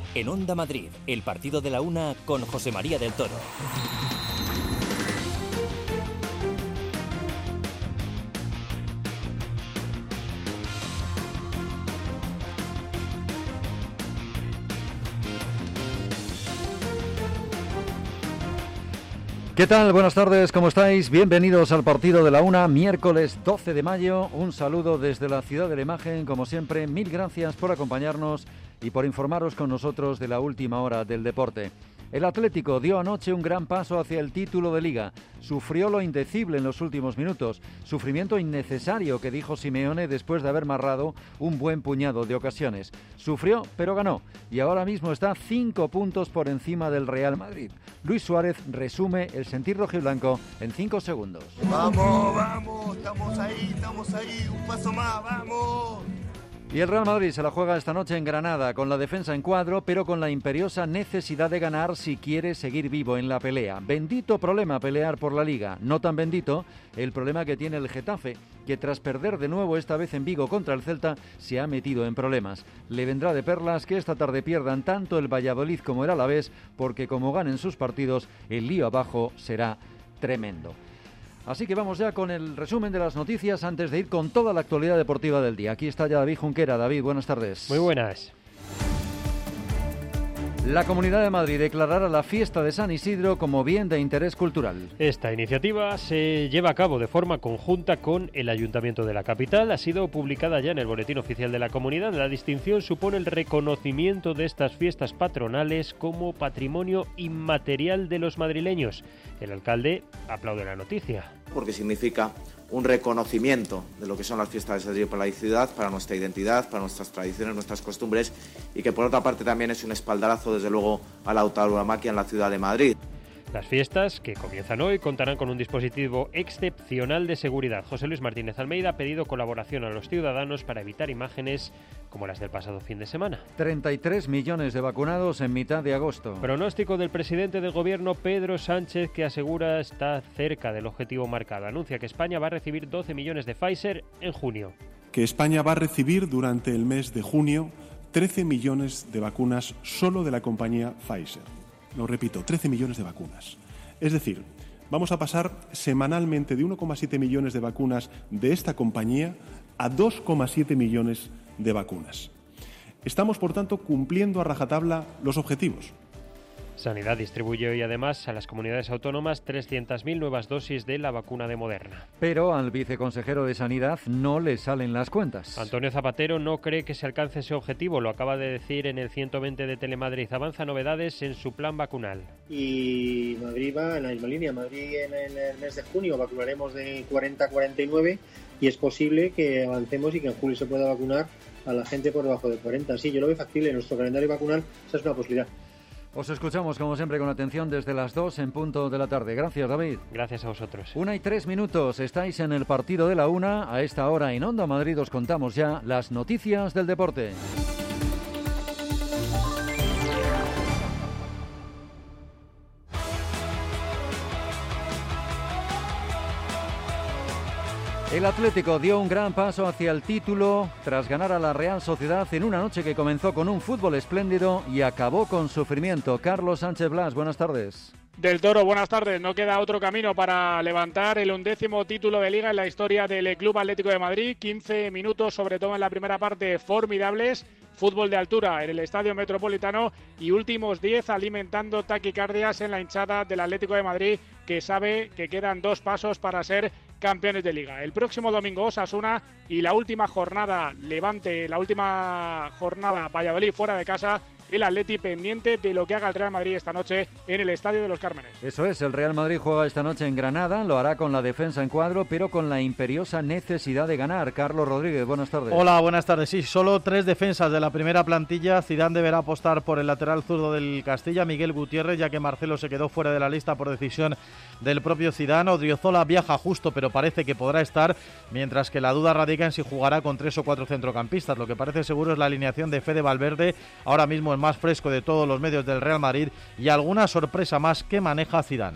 En Onda Madrid, el partido de la una con José María del Toro. ¿Qué tal? Buenas tardes, ¿cómo estáis? Bienvenidos al partido de la una, miércoles 12 de mayo. Un saludo desde la Ciudad de la Imagen, como siempre. Mil gracias por acompañarnos y por informaros con nosotros de la última hora del deporte. El Atlético dio anoche un gran paso hacia el título de Liga. Sufrió lo indecible en los últimos minutos. Sufrimiento innecesario, que dijo Simeone después de haber marrado un buen puñado de ocasiones. Sufrió, pero ganó. Y ahora mismo está 5 puntos por encima del Real Madrid. Luis Suárez resume el sentir rojiblanco en 5 segundos. ¡Vamos, vamos! Estamos ahí, un paso más, ¡vamos! Y el Real Madrid se la juega esta noche en Granada, con la defensa en cuadro, pero con la imperiosa necesidad de ganar si quiere seguir vivo en la pelea. Bendito problema pelear por la Liga. No tan bendito el problema que tiene el Getafe, que tras perder de nuevo esta vez en Vigo contra el Celta, se ha metido en problemas. Le vendrá de perlas que esta tarde pierdan tanto el Valladolid como el Alavés, porque como ganen sus partidos, el lío abajo será tremendo. Así que vamos ya con el resumen de las noticias antes de ir con toda la actualidad deportiva del día. Aquí está ya David Junquera. David, buenas tardes. Muy buenas. La Comunidad de Madrid declarará la fiesta de San Isidro como bien de interés cultural. Esta iniciativa se lleva a cabo de forma conjunta con el Ayuntamiento de la capital. Ha sido publicada ya en el Boletín Oficial de la Comunidad. La distinción supone el reconocimiento de estas fiestas patronales como patrimonio inmaterial de los madrileños. El alcalde aplaude la noticia. Porque significa un reconocimiento de lo que son las fiestas de San para la ciudad, para nuestra identidad, para nuestras tradiciones, nuestras costumbres, y que por otra parte también es un espaldarazo, desde luego, a la tauromaquia en la ciudad de Madrid. Las fiestas, que comienzan hoy, contarán con un dispositivo excepcional de seguridad. José Luis Martínez Almeida ha pedido colaboración a los ciudadanos para evitar imágenes como las del pasado fin de semana. 33 millones de vacunados en mitad de agosto. Pronóstico del presidente del gobierno, Pedro Sánchez, que asegura está cerca del objetivo marcado. Anuncia que España va a recibir 12 millones de Pfizer en junio. Que España va a recibir durante el mes de junio 13 millones de vacunas solo de la compañía Pfizer. Lo repito, 13 millones de vacunas. Es decir, vamos a pasar semanalmente de 1,7 millones de vacunas de esta compañía a 2,7 millones de vacunas. Estamos, por tanto, cumpliendo a rajatabla los objetivos. Sanidad distribuye hoy además a las comunidades autónomas 300.000 nuevas dosis de la vacuna de Moderna. Pero al viceconsejero de Sanidad no le salen las cuentas. Antonio Zapatero no cree que se alcance ese objetivo, lo acaba de decir en el 120 de Telemadrid. Avanza novedades en su plan vacunal. Y Madrid va en la misma línea. Madrid en el mes de junio vacunaremos de 40 a 49 y es posible que avancemos y que en julio se pueda vacunar a la gente por debajo de 40. Sí, yo lo veo factible. En nuestro calendario vacunal esa es una posibilidad. Os escuchamos, como siempre, con atención desde las 2 en punto de la tarde. Gracias, David. Gracias a vosotros. 1:03. Estáis en el partido de la una. A esta hora en Onda Madrid os contamos ya las noticias del deporte. El Atlético dio un gran paso hacia el título tras ganar a la Real Sociedad en una noche que comenzó con un fútbol espléndido y acabó con sufrimiento. Carlos Sánchez Blas, buenas tardes. Del Toro, buenas tardes. No queda otro camino para levantar el 11º título de Liga en la historia del Club Atlético de Madrid. 15 minutos, sobre todo en la primera parte, formidables. Fútbol de altura en el Estadio Metropolitano y últimos 10 alimentando taquicardias en la hinchada del Atlético de Madrid, que sabe que quedan 2 pasos para ser campeones de Liga. El próximo domingo Osasuna y la última jornada Levante, la última jornada Valladolid fuera de casa. El Atleti pendiente de lo que haga el Real Madrid esta noche en el Estadio de los Cármenes. Eso es, el Real Madrid juega esta noche en Granada, lo hará con la defensa en cuadro, pero con la imperiosa necesidad de ganar. Carlos Rodríguez, buenas tardes. Hola, buenas tardes. Sí, solo 3 defensas de la primera plantilla. Zidane deberá apostar por el lateral zurdo del Castilla, Miguel Gutiérrez, ya que Marcelo se quedó fuera de la lista por decisión del propio Zidane. Odriozola viaja justo, pero parece que podrá estar, mientras que la duda radica en si jugará con 3 o 4 centrocampistas. Lo que parece seguro es la alineación de Fede Valverde, ahora mismo el más fresco de todos los medios del Real Madrid, y alguna sorpresa más que maneja Zidane.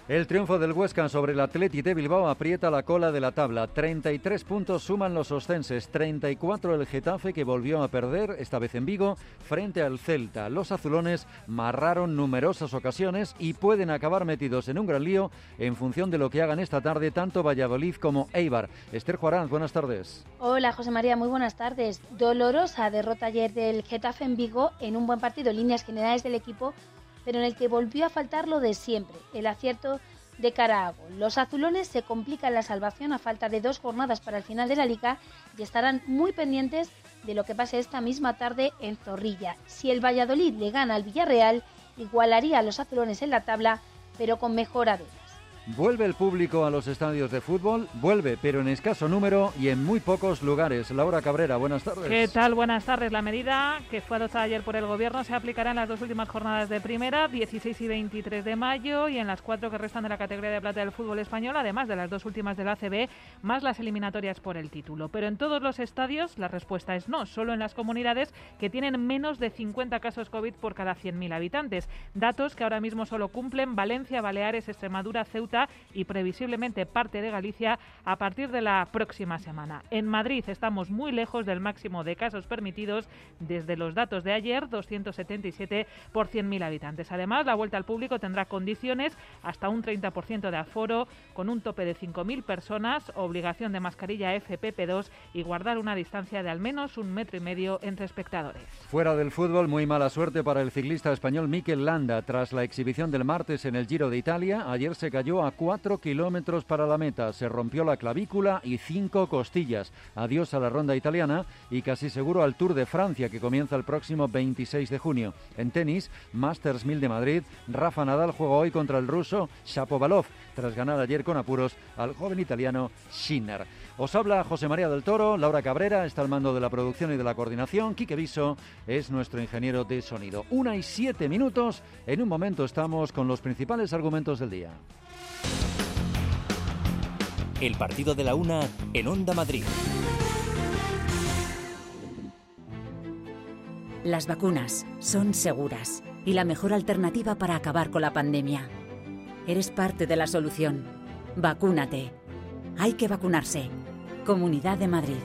El triunfo del Huesca sobre el Athletic de Bilbao aprieta la cola de la tabla. 33 puntos suman los oscenses, 34 el Getafe, que volvió a perder, esta vez en Vigo, frente al Celta. Los azulones marraron numerosas ocasiones y pueden acabar metidos en un gran lío en función de lo que hagan esta tarde tanto Valladolid como Eibar. Esther Juarán, buenas tardes. Hola José María, muy buenas tardes. Dolorosa derrota ayer del Getafe en Vigo en un buen partido en líneas generales del equipo, pero en el que volvió a faltar lo de siempre, el acierto de cara a gol. Los azulones se complican la salvación a falta de 2 jornadas para el final de la Liga y estarán muy pendientes de lo que pase esta misma tarde en Zorrilla. Si el Valladolid le gana al Villarreal, igualaría a los azulones en la tabla, pero con mejora de Vuelve el público a los estadios de fútbol, vuelve, pero en escaso número y en muy pocos lugares. Laura Cabrera, buenas tardes. ¿Qué tal? Buenas tardes. La medida que fue adoptada ayer por el Gobierno se aplicará en las 2 últimas jornadas de primera, 16 y 23 de mayo, y en las 4 que restan de la categoría de plata del fútbol español, además de las 2 últimas del ACB, más las eliminatorias por el título. Pero en todos los estadios la respuesta es no, solo en las comunidades que tienen menos de 50 casos COVID por cada 100.000 habitantes. Datos que ahora mismo solo cumplen Valencia, Baleares, Extremadura, Ceuta y previsiblemente parte de Galicia a partir de la próxima semana. En Madrid estamos muy lejos del máximo de casos permitidos desde los datos de ayer, 277 por 100.000 habitantes. Además, la vuelta al público tendrá condiciones, hasta un 30% de aforo, con un tope de 5.000 personas, obligación de mascarilla FFP2 y guardar una distancia de al menos 1,5 metros entre espectadores. Fuera del fútbol, muy mala suerte para el ciclista español Mikel Landa. Tras la exhibición del martes en el Giro de Italia, ayer se cayó a 4 kilómetros para la meta, se rompió la clavícula y 5 costillas. Adiós a la ronda italiana y casi seguro al Tour de Francia, que comienza el próximo 26 de junio. En tenis, Masters 1000 de Madrid, Rafa Nadal juega hoy contra el ruso Shapovalov, tras ganar ayer con apuros al joven italiano Sinner. Os habla José María del Toro, Laura Cabrera está al mando de la producción y de la coordinación, Quique Viso es nuestro ingeniero de sonido. 1:07, en un momento estamos con los principales argumentos del día. El partido de la una en Onda Madrid. Las vacunas son seguras y la mejor alternativa para acabar con la pandemia. Eres parte de la solución. Vacúnate. Hay que vacunarse. Comunidad de Madrid.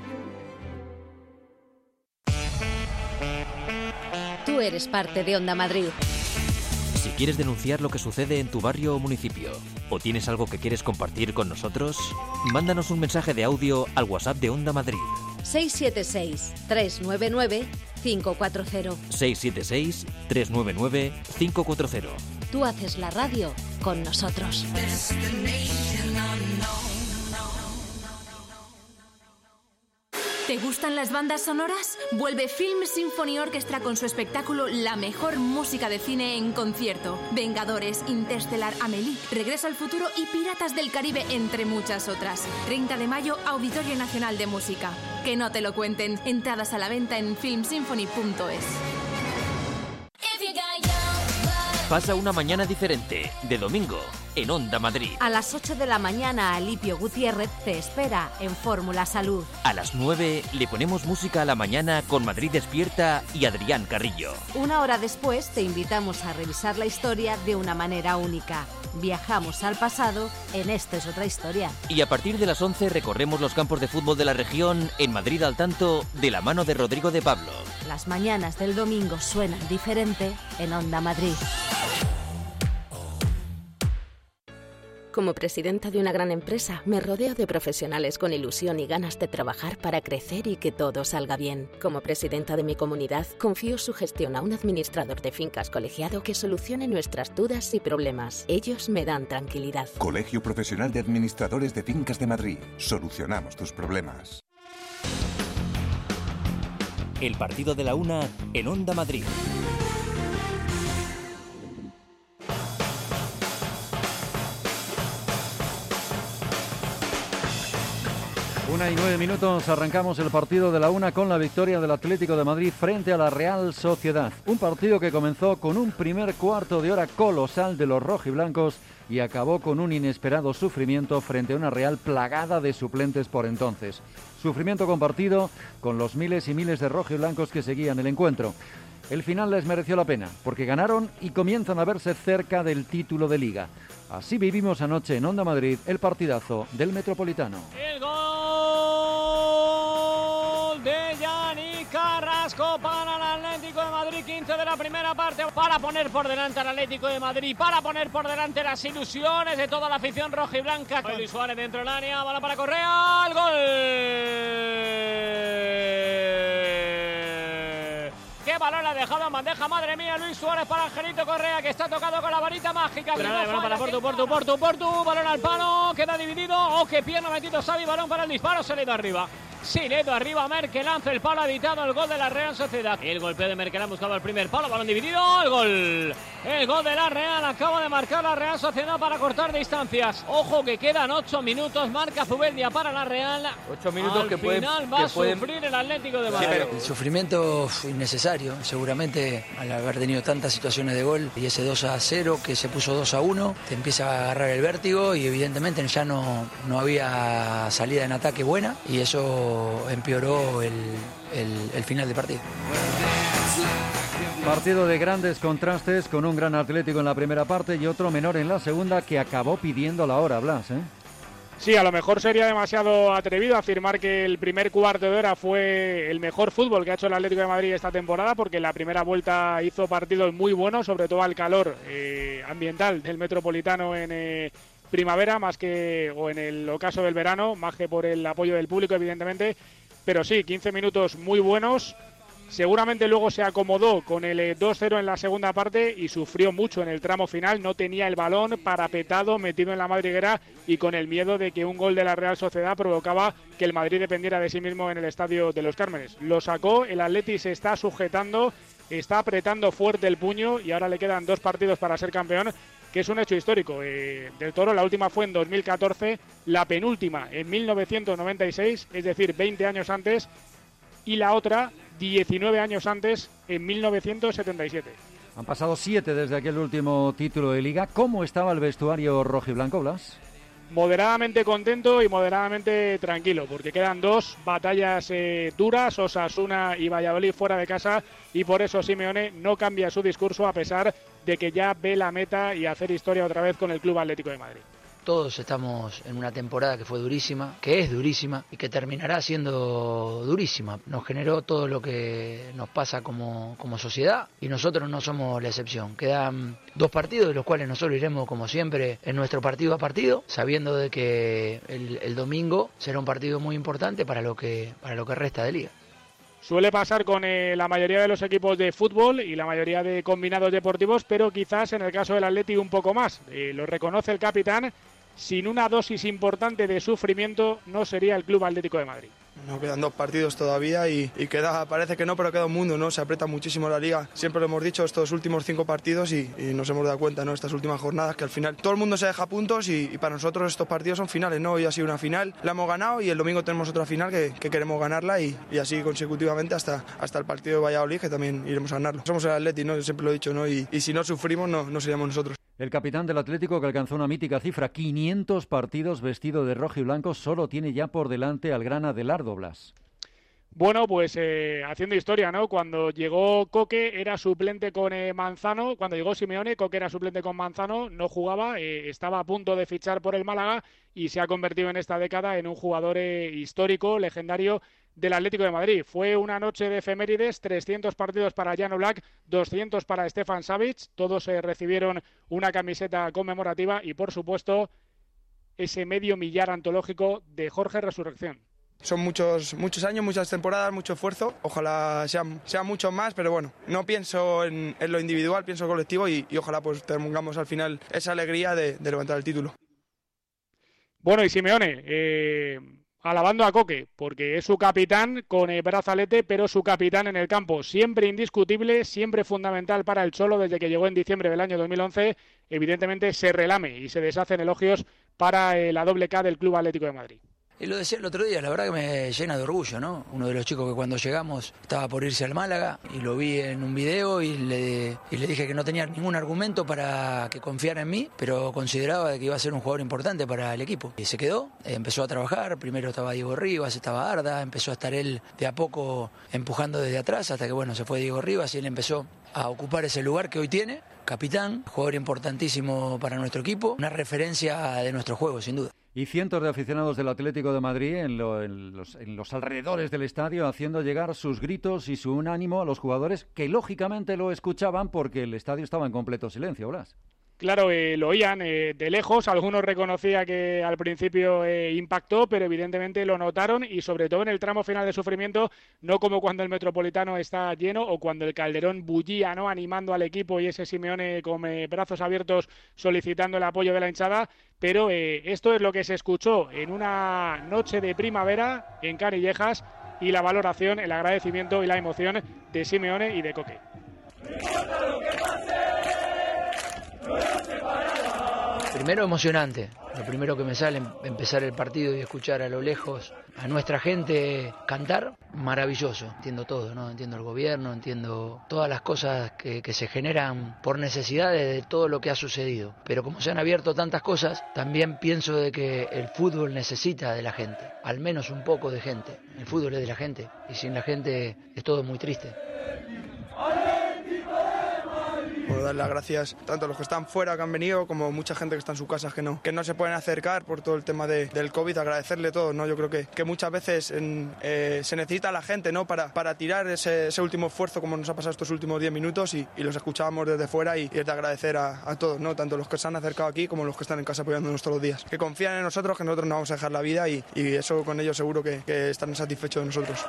Tú eres parte de Onda Madrid. Si quieres denunciar lo que sucede en tu barrio o municipio, o tienes algo que quieres compartir con nosotros, mándanos un mensaje de audio al WhatsApp de Onda Madrid. 676-399-540. 676-399-540. Tú haces la radio con nosotros. ¿Te gustan las bandas sonoras? Vuelve Film Symphony Orchestra con su espectáculo La mejor música de cine en concierto. Vengadores, Interstellar, Amélie, Regreso al futuro y Piratas del Caribe, entre muchas otras. 30 de mayo, Auditorio Nacional de Música. Que no te lo cuenten. Entradas a la venta en filmsymphony.es. Pasa una mañana diferente, de domingo, en Onda Madrid. A las 8 de la mañana, Alipio Gutiérrez te espera en Fórmula Salud. A las 9 le ponemos música a la mañana con Madrid Despierta y Adrián Carrillo. Una hora después te invitamos a revisar la historia de una manera única. Viajamos al pasado en Esta es otra historia. Y a partir de las 11 recorremos los campos de fútbol de la región en Madrid al tanto, de la mano de Rodrigo de Pablo. Las mañanas del domingo suenan diferente en Onda Madrid. Como presidenta de una gran empresa, me rodeo de profesionales con ilusión y ganas de trabajar para crecer y que todo salga bien. Como presidenta de mi comunidad, confío su gestión a un administrador de fincas colegiado que solucione nuestras dudas y problemas. Ellos me dan tranquilidad. Colegio Profesional de Administradores de Fincas de Madrid. Solucionamos tus problemas. El partido de la una en Onda Madrid. Una y 9 minutos, arrancamos el partido de la una con la victoria del Atlético de Madrid frente a la Real Sociedad. Un partido que comenzó con un primer cuarto de hora colosal de los rojiblancos y acabó con un inesperado sufrimiento frente a una Real plagada de suplentes por entonces. Sufrimiento compartido con los miles y miles de rojiblancos que seguían el encuentro. El final les mereció la pena, porque ganaron y comienzan a verse cerca del título de Liga. Así vivimos anoche en Onda Madrid el partidazo del Metropolitano. El gol de Yannick Carrasco para el Atlético de Madrid, 15 de la primera parte, para poner por delante al Atlético de Madrid, para poner por delante las ilusiones de toda la afición rojiblanca. Luis Suárez dentro del área, bola para Correa, el gol. ¡Qué balón ha dejado en bandeja! ¡Madre mía! Luis Suárez para Angelito Correa, que está tocado con la varita mágica. Balón para Portu, balón al palo, queda dividido. ¡Oh, qué pierna metido Xavi! Balón para el disparo, se le ha ido arriba. Sí, le ha ido arriba Merkel, lanza el palo, ha editado el gol de la Real Sociedad. El golpeo de Merkel ha buscado el primer palo, balón dividido, el gol. El gol de la Real, acaba de marcar la Real Sociedad para cortar distancias. Ojo que quedan 8 minutos, marca Zubeldia para la Real. 8 minutos al que final va a sufrir el Atlético de Madrid. El sufrimiento fue innecesario, seguramente al haber tenido tantas situaciones de gol y ese 2-0 que se puso 2-1, te empieza a agarrar el vértigo y evidentemente ya no había salida en ataque buena y eso empeoró el final de partido. Partido de grandes contrastes, con un gran Atlético en la primera parte y otro menor en la segunda, que acabó pidiendo la hora, Blas, ¿eh? Sí, a lo mejor sería demasiado atrevido afirmar que el primer cuarto de hora fue el mejor fútbol que ha hecho el Atlético de Madrid esta temporada, porque en la primera vuelta hizo partidos muy buenos, sobre todo al calor ambiental del Metropolitano en primavera, más que, o en el ocaso del verano, más que por el apoyo del público, evidentemente. Pero sí, 15 minutos muy buenos. Seguramente luego se acomodó con el 2-0 en la segunda parte y sufrió mucho en el tramo final. No tenía el balón, parapetado, metido en la madriguera y con el miedo de que un gol de la Real Sociedad provocaba que el Madrid dependiera de sí mismo en el Estadio de los Cármenes. Lo sacó, el Atleti se está sujetando, está apretando fuerte el puño y ahora le quedan 2 partidos para ser campeón, que es un hecho histórico. Del Toro, la última fue en 2014, la penúltima en 1996, es decir, 20 años antes, y la otra 19 años antes, en 1977. Han pasado 7 desde aquel último título de Liga. ¿Cómo estaba el vestuario rojiblanco, Blas? Moderadamente contento y moderadamente tranquilo, porque quedan 2 batallas duras, Osasuna y Valladolid fuera de casa, y por eso Simeone no cambia su discurso a pesar de que ya ve la meta y hacer historia otra vez con el Club Atlético de Madrid. Todos estamos en una temporada que fue durísima, que es durísima y que terminará siendo durísima. Nos generó todo lo que nos pasa como sociedad y nosotros no somos la excepción. Quedan 2 partidos de los cuales nosotros iremos como siempre en nuestro partido a partido, sabiendo de que el domingo será un partido muy importante para lo que resta de liga. Suele pasar con la mayoría de los equipos de fútbol y la mayoría de combinados deportivos, pero quizás en el caso del Atleti un poco más. Lo reconoce el capitán. Sin una dosis importante de sufrimiento no sería el Club Atlético de Madrid. Nos quedan 2 partidos todavía y parece que no, pero queda un mundo, ¿no? Se aprieta muchísimo la liga. Siempre lo hemos dicho estos últimos 5 partidos y nos hemos dado cuenta, ¿no? Estas últimas jornadas que al final todo el mundo se deja puntos y para nosotros estos partidos son finales, ¿no? Hoy ha sido una final, la hemos ganado y el domingo tenemos otra final que queremos ganarla y así consecutivamente hasta el partido de Valladolid, que también iremos a ganarlo. Somos el Atleti, ¿no? Yo siempre lo he dicho, ¿no? Y si no sufrimos no seríamos nosotros. El capitán del Atlético, que alcanzó una mítica cifra, 500 partidos vestido de rojo y blanco, solo tiene ya por delante al gran Adelardo, Blas. Bueno, pues haciendo historia, ¿no? Cuando llegó Coque era suplente con Manzano, cuando llegó Simeone, Coque era suplente con Manzano, no jugaba, estaba a punto de fichar por el Málaga y se ha convertido en esta década en un jugador histórico, legendario del Atlético de Madrid. Fue una noche de efemérides, 300 partidos para Jan Oblak, 200 para Stefan Savic, todos recibieron una camiseta conmemorativa y, por supuesto, ese medio millar antológico de Jorge Resurrección. Son muchos años, muchas temporadas, mucho esfuerzo. Ojalá sean muchos más, pero bueno, no pienso en lo individual, pienso en colectivo y ojalá pues tengamos al final esa alegría de levantar el título. Bueno, y Simeone, alabando a Coque, porque es su capitán con brazalete, pero su capitán en el campo, siempre indiscutible, siempre fundamental para el Cholo desde que llegó en diciembre del año 2011. Evidentemente se relame y se deshacen elogios para la doble K del Club Atlético de Madrid. Y lo decía el otro día, la verdad que me llena de orgullo, ¿no? Uno de los chicos que cuando llegamos estaba por irse al Málaga y lo vi en un video y le dije que no tenía ningún argumento para que confiara en mí, pero consideraba que iba a ser un jugador importante para el equipo. Y se quedó, empezó a trabajar, primero estaba Diego Rivas, estaba Arda, empezó a estar él de a poco empujando desde atrás hasta que bueno, se fue Diego Rivas y él empezó a ocupar ese lugar que hoy tiene, capitán, jugador importantísimo para nuestro equipo, una referencia de nuestro juego, sin duda. Y cientos de aficionados del Atlético de Madrid en los alrededores del estadio haciendo llegar sus gritos y su ánimo a los jugadores que lógicamente lo escuchaban porque el estadio estaba en completo silencio, Blas. Claro, lo oían de lejos, algunos reconocía que al principio impactó, pero evidentemente lo notaron y sobre todo en el tramo final de sufrimiento, no como cuando el Metropolitano está lleno o cuando el Calderón bullía, ¿no?, animando al equipo y ese Simeone con brazos abiertos solicitando el apoyo de la hinchada, pero esto es lo que se escuchó en una noche de primavera en Canillejas y la valoración, el agradecimiento y la emoción de Simeone y de Coque. Primero emocionante, lo primero que me sale empezar el partido y escuchar a lo lejos a nuestra gente cantar, maravilloso. Entiendo todo, ¿no? Entiendo el gobierno, entiendo todas las cosas que se generan por necesidades de todo lo que ha sucedido. Pero como se han abierto tantas cosas, también pienso de que el fútbol necesita de la gente, al menos un poco de gente. El fútbol es de la gente y sin la gente es todo muy triste. Por dar las gracias tanto a los que están fuera que han venido como mucha gente que está en sus casas que no se pueden acercar por todo el tema del COVID, agradecerle todo, ¿no? Yo creo que muchas veces se necesita a la gente, ¿no?, para tirar ese último esfuerzo como nos ha pasado estos últimos 10 minutos y los escuchábamos desde fuera y es de agradecer a todos, ¿no?, tanto los que se han acercado aquí como los que están en casa apoyándonos todos los días, que confían en nosotros, que nosotros no vamos a dejar la vida y eso con ellos seguro que están satisfechos de nosotros.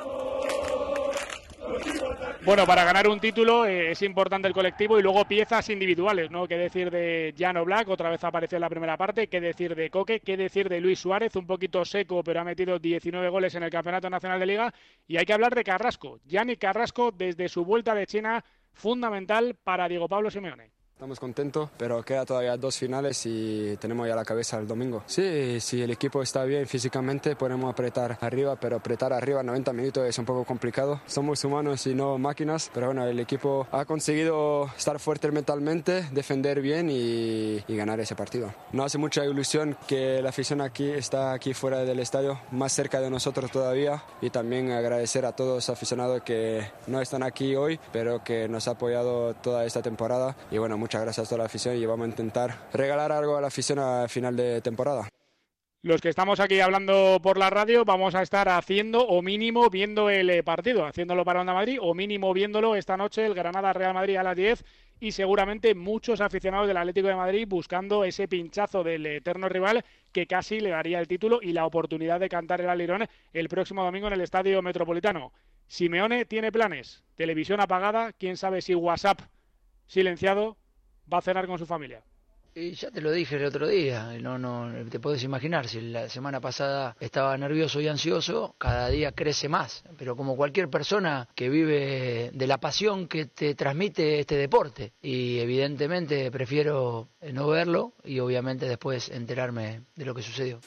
Bueno, para ganar un título es importante el colectivo y luego piezas individuales, ¿no? ¿Qué decir de Jan Oblak? Otra vez apareció en la primera parte. ¿Qué decir de Coque? ¿Qué decir de Luis Suárez? Un poquito seco, pero ha metido 19 goles en el Campeonato Nacional de Liga. Y hay que hablar de Carrasco. Yannick Carrasco, desde su vuelta de China, fundamental para Diego Pablo Simeone. Estamos contentos, pero queda todavía 2 finales y tenemos ya la cabeza el domingo. Sí, si el equipo está bien físicamente podemos apretar arriba, pero apretar arriba 90 minutos es un poco complicado. Somos humanos y no máquinas, pero bueno, el equipo ha conseguido estar fuerte mentalmente, defender bien y ganar ese partido. No hace mucha ilusión que la afición está aquí fuera del estadio, más cerca de nosotros todavía, y también agradecer a todos los aficionados que no están aquí hoy, pero que nos ha apoyado toda esta temporada y bueno, muchas gracias a toda la afición y vamos a intentar regalar algo a la afición a final de temporada. Los que estamos aquí hablando por la radio vamos a estar haciendo o mínimo viendo el partido, haciéndolo para Onda Madrid o mínimo viéndolo esta noche el Granada-Real Madrid a las 10 y seguramente muchos aficionados del Atlético de Madrid buscando ese pinchazo del eterno rival que casi le daría el título y la oportunidad de cantar el Alirón el próximo domingo en el Estadio Metropolitano. Simeone tiene planes, televisión apagada, quién sabe si WhatsApp silenciado. Va a cenar con su familia. Y ya te lo dije el otro día, no te podés imaginar, si la semana pasada estaba nervioso y ansioso, cada día crece más, pero como cualquier persona que vive de la pasión que te transmite este deporte, y evidentemente prefiero no verlo y obviamente después enterarme de lo que sucedió.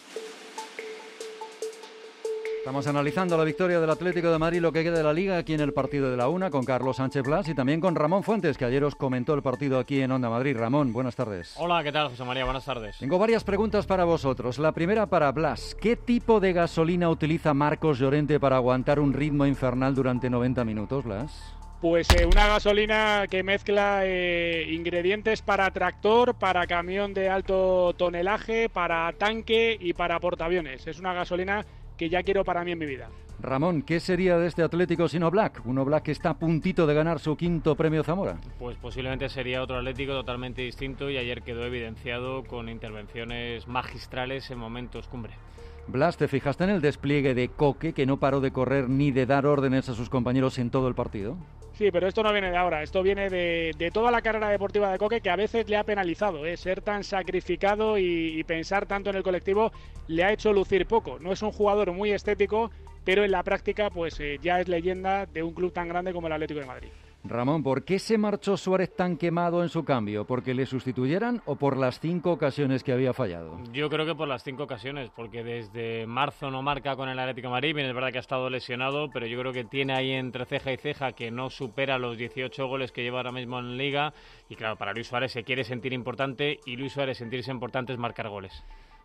Estamos analizando la victoria del Atlético de Madrid, lo que queda de la Liga aquí en el partido de la Una, con Carlos Sánchez Blas y también con Ramón Fuentes, que ayer os comentó el partido aquí en Onda Madrid. Ramón, buenas tardes. Hola, ¿qué tal, José María? Buenas tardes. Tengo varias preguntas para vosotros. La primera para Blas. ¿Qué tipo de gasolina utiliza Marcos Llorente para aguantar un ritmo infernal durante 90 minutos, Blas? Pues una gasolina que mezcla ingredientes para tractor, para camión de alto tonelaje, para tanque y para portaaviones. Es una gasolina que ya quiero para mí en mi vida. Ramón, ¿qué sería de este Atlético sin Oblak? Un Oblak que está a puntito de ganar su 5º premio Zamora. Pues posiblemente sería otro Atlético totalmente distinto y ayer quedó evidenciado con intervenciones magistrales en momentos cumbre. Blas, ¿te fijaste en el despliegue de Coque, que no paró de correr ni de dar órdenes a sus compañeros en todo el partido? Sí, pero esto no viene de ahora, esto viene de toda la carrera deportiva de Coque, que a veces le ha penalizado, ser tan sacrificado y pensar tanto en el colectivo le ha hecho lucir poco. No es un jugador muy estético, pero en la práctica pues ya es leyenda de un club tan grande como el Atlético de Madrid. Ramón, ¿por qué se marchó Suárez tan quemado en su cambio? ¿Porque le sustituyeran o por las 5 ocasiones que había fallado? Yo creo que por las 5 ocasiones, porque desde marzo no marca con el Atlético de Madrid. Bien, es verdad que ha estado lesionado, pero yo creo que tiene ahí entre ceja y ceja que no supera los 18 goles que lleva ahora mismo en Liga. Y claro, para Luis Suárez se quiere sentir importante y Luis Suárez sentirse importante es marcar goles.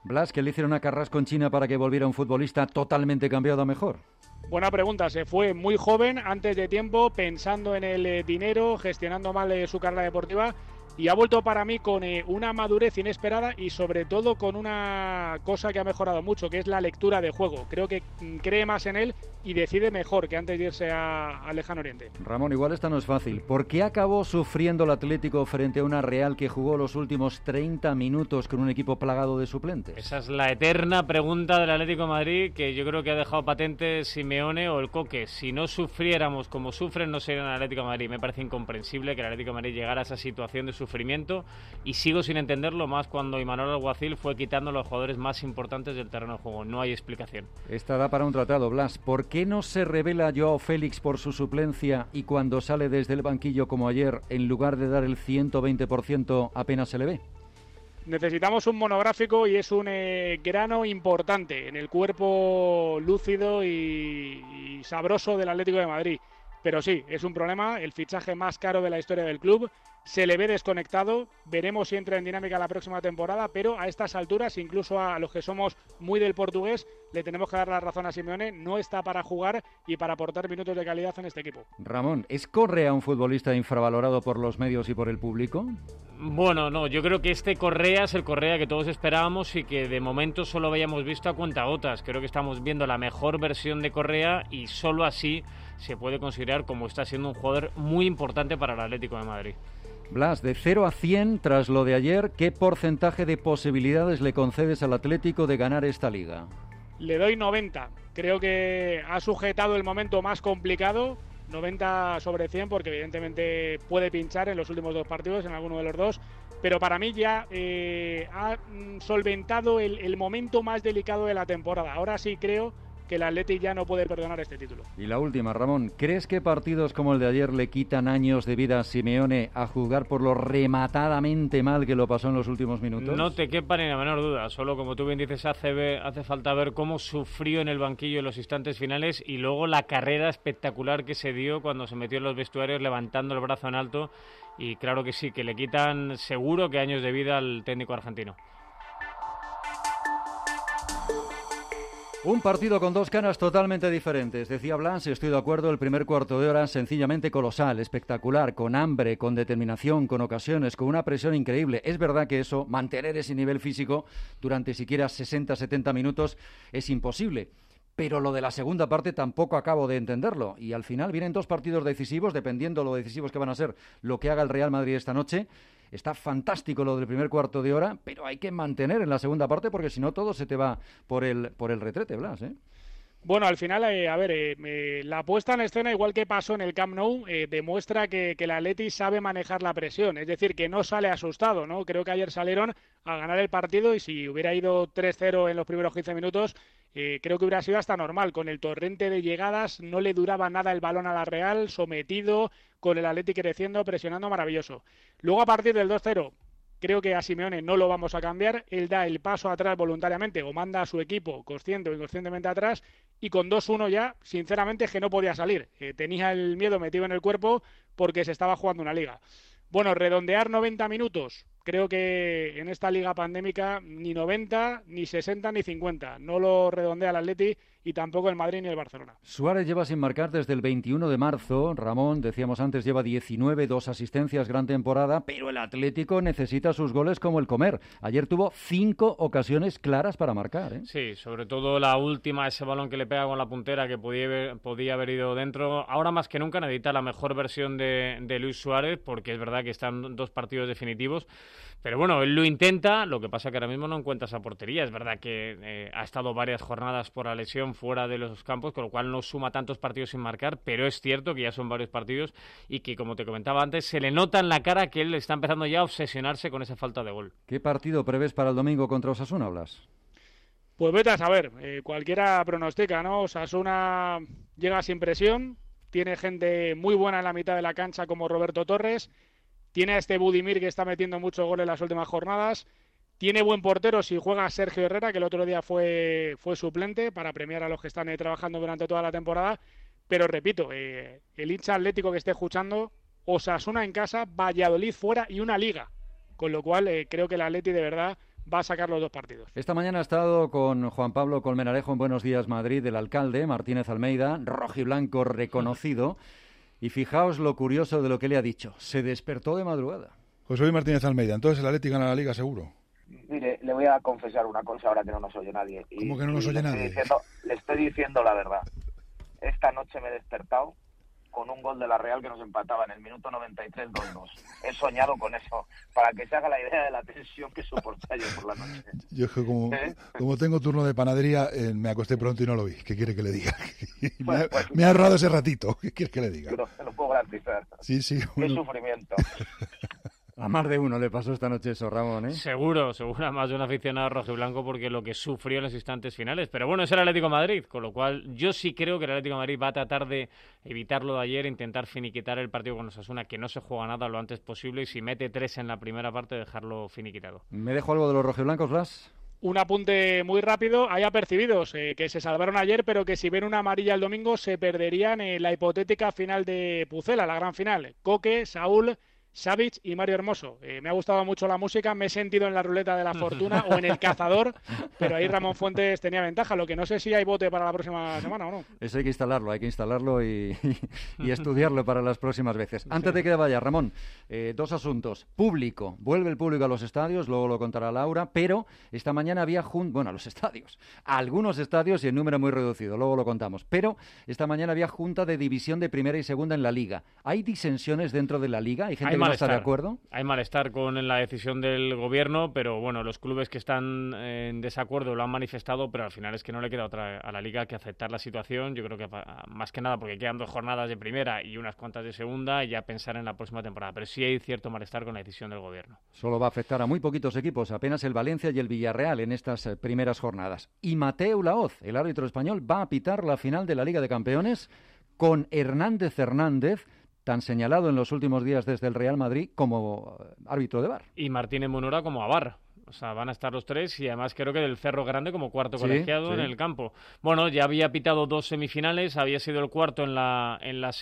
Blas, ¿qué le hicieron a Carrasco en China para que volviera un futbolista totalmente cambiado a mejor? Buena pregunta, se fue muy joven, antes de tiempo, pensando en el dinero, gestionando mal su carrera deportiva, y ha vuelto para mí con una madurez inesperada y sobre todo con una cosa que ha mejorado mucho, que es la lectura de juego. Creo que cree más en él y decide mejor que antes de irse al Lejano Oriente. Ramón, igual esta no es fácil. ¿Por qué acabó sufriendo el Atlético frente a una Real que jugó los últimos 30 minutos con un equipo plagado de suplentes? Esa es la eterna pregunta del Atlético de Madrid, que yo creo que ha dejado patente Simeone o el Coque. Si no sufriéramos como sufren, no sería el Atlético de Madrid. Me parece incomprensible que el Atlético de Madrid llegara a esa situación de sufrimiento, y sigo sin entenderlo, más cuando Imanol Alguacil fue quitando a los jugadores más importantes del terreno de juego. No hay explicación. Esta da para un tratado, Blas. ¿Por qué no se revela Joao Félix por su suplencia y cuando sale desde el banquillo como ayer, en lugar de dar el 120%, apenas se le ve? Necesitamos un monográfico y es un grano importante en el cuerpo lúcido y sabroso del Atlético de Madrid. Pero sí, es un problema, el fichaje más caro de la historia del club. Se le ve desconectado, veremos si entra en dinámica la próxima temporada, pero a estas alturas, incluso a los que somos muy del portugués, le tenemos que dar la razón a Simeone, no está para jugar y para aportar minutos de calidad en este equipo. Ramón, ¿es Correa un futbolista infravalorado por los medios y por el público? Bueno, no, yo creo que este Correa es el Correa que todos esperábamos y que de momento solo habíamos visto a cuentagotas. Creo que estamos viendo la mejor versión de Correa y solo así se puede considerar como está siendo un jugador muy importante para el Atlético de Madrid. Blas, de 0 a 100, tras lo de ayer, ¿qué porcentaje de posibilidades le concedes al Atlético de ganar esta liga? Le doy 90. Creo que ha sujetado el momento más complicado, 90 sobre 100, porque evidentemente puede pinchar en los últimos dos partidos, en alguno de los dos, pero para mí ya ha solventado el momento más delicado de la temporada. Ahora sí creo que el Atleti ya no puede perdonar este título. Y la última, Ramón, ¿crees que partidos como el de ayer le quitan años de vida a Simeone a jugar por lo rematadamente mal que lo pasó en los últimos minutos? No te quepa ni la menor duda, solo como tú bien dices, hace falta ver cómo sufrió en el banquillo en los instantes finales y luego la carrera espectacular que se dio cuando se metió en los vestuarios levantando el brazo en alto, y claro que sí, que le quitan seguro que años de vida al técnico argentino. Un partido con dos caras totalmente diferentes. Decía Blas, estoy de acuerdo, el primer cuarto de hora sencillamente colosal, espectacular, con hambre, con determinación, con ocasiones, con una presión increíble. Es verdad que eso, mantener ese nivel físico durante siquiera 60-70 minutos es imposible. Pero lo de la segunda parte tampoco acabo de entenderlo. Y al final vienen dos partidos decisivos, dependiendo lo decisivos que van a ser lo que haga el Real Madrid esta noche. Está fantástico lo del primer cuarto de hora, pero hay que mantener en la segunda parte porque si no todo se te va por el retrete, Blas, ¿eh? Bueno, al final, la puesta en escena, igual que pasó en el Camp Nou, demuestra que el Atleti sabe manejar la presión, es decir, que no sale asustado, ¿no? Creo que ayer salieron a ganar el partido y si hubiera ido 3-0 en los primeros 15 minutos, creo que hubiera sido hasta normal. Con el torrente de llegadas no le duraba nada el balón a la Real, sometido, con el Atleti creciendo, presionando, maravilloso. Luego a partir del 2-0, creo que a Simeone no lo vamos a cambiar, él da el paso atrás voluntariamente o manda a su equipo consciente o inconscientemente atrás y con 2-1 ya, sinceramente, que no podía salir. Tenía el miedo metido en el cuerpo porque se estaba jugando una liga. Bueno, redondear 90 minutos, creo que en esta liga pandémica ni 90, ni 60, ni 50. No lo redondea el Atleti y tampoco el Madrid ni el Barcelona. Suárez lleva sin marcar desde el 21 de marzo. Ramón, decíamos antes, lleva 19, 2 asistencias, gran temporada, pero el Atlético necesita sus goles como el comer. Ayer tuvo 5 ocasiones claras para marcar, ¿eh? Sí, sobre todo la última, ese balón que le pega con la puntera que podía haber ido dentro. Ahora más que nunca necesita la mejor versión de Luis Suárez, porque es verdad que están dos partidos definitivos. Pero bueno, él lo intenta, lo que pasa que ahora mismo no encuentra esa portería. Es verdad que ha estado varias jornadas por la lesión fuera de los campos, con lo cual no suma tantos partidos sin marcar, pero es cierto que ya son varios partidos y que, como te comentaba antes, se le nota en la cara que él está empezando ya a obsesionarse con esa falta de gol. ¿Qué partido prevés para el domingo contra Osasuna, Blas? Pues vete a saber, cualquiera pronostica, ¿no? Osasuna llega sin presión, tiene gente muy buena en la mitad de la cancha como Roberto Torres, tiene a este Budimir que está metiendo muchos goles en las últimas jornadas, tiene buen portero si juega Sergio Herrera, que el otro día fue suplente para premiar a los que están trabajando durante toda la temporada, pero repito, el hincha atlético que esté escuchando, Osasuna en casa, Valladolid fuera y una liga, con lo cual creo que el Atleti de verdad va a sacar los 2 partidos. Esta mañana ha estado con Juan Pablo Colmenarejo en Buenos Días Madrid, el alcalde Martínez Almeida, rojiblanco reconocido. Y fijaos lo curioso de lo que le ha dicho. Se despertó de madrugada. José Luis Martínez Almeida, entonces el Atlético gana la Liga seguro. Mire, le voy a confesar una cosa ahora que no nos oye nadie. ¿Cómo que no nos oye nadie? Le estoy diciendo la verdad. Esta noche me he despertado con un gol de la Real que nos empataba en el minuto 93, 2-2. He soñado con eso, para que se haga la idea de la tensión que soporté ayer por la noche. Yo es que como tengo turno de panadería, me acosté pronto y no lo vi. ¿Qué quiere que le diga? Me ha ahorrado ese ratito. ¿Qué quiere que le diga? Pero te lo puedo garantizar. Sí. Qué sufrimiento. A más de uno le pasó esta noche eso, Ramón, ¿eh? Seguro, a más de un aficionado rojiblanco, porque lo que sufrió en los instantes finales. Pero bueno, es el Atlético de Madrid, con lo cual yo sí creo que el Atlético de Madrid va a tratar de evitarlo de ayer, intentar finiquitar el partido con Osasuna, que no se juega nada lo antes posible, y si mete 3 en la primera parte, dejarlo finiquitado. ¿Me dejo algo de los rojiblancos, Blas? Un apunte muy rápido, hay apercibidos que se salvaron ayer, pero que si ven una amarilla el domingo se perderían en la hipotética final de Pucela, la gran final. Coque, Saúl, Savic y Mario Hermoso. Me ha gustado mucho la música, me he sentido en la ruleta de la fortuna o en el cazador, pero ahí Ramón Fuentes tenía ventaja. Lo que no sé si hay bote para la próxima semana o no. Eso hay que instalarlo y estudiarlo para las próximas veces. Antes de que vaya, Ramón, 2 asuntos. Público. Vuelve el público a los estadios, luego lo contará Laura, pero esta mañana había a los estadios. A algunos estadios y en número muy reducido, luego lo contamos. Pero esta mañana había junta de división de primera y segunda en la Liga. ¿Hay disensiones dentro de la Liga? ¿Hay gente que no está de acuerdo? Hay malestar con la decisión del gobierno, pero bueno, los clubes que están en desacuerdo lo han manifestado, pero al final es que no le queda otra a la Liga que aceptar la situación. Yo creo que más que nada porque quedan 2 jornadas de primera y unas cuantas de segunda, y ya pensar en la próxima temporada. Pero sí hay cierto malestar con la decisión del gobierno. Solo va a afectar a muy poquitos equipos, apenas el Valencia y el Villarreal en estas primeras jornadas. Y Mateu Laoz, el árbitro español, va a pitar la final de la Liga de Campeones con Hernández, tan señalado en los últimos días desde el Real Madrid como árbitro de VAR. Y Martínez Munora como a VAR. O sea, van a estar los 3 y además creo que del Cerro Grande como cuarto colegiado en el campo. Bueno, ya había pitado 2 semifinales, había sido el cuarto en la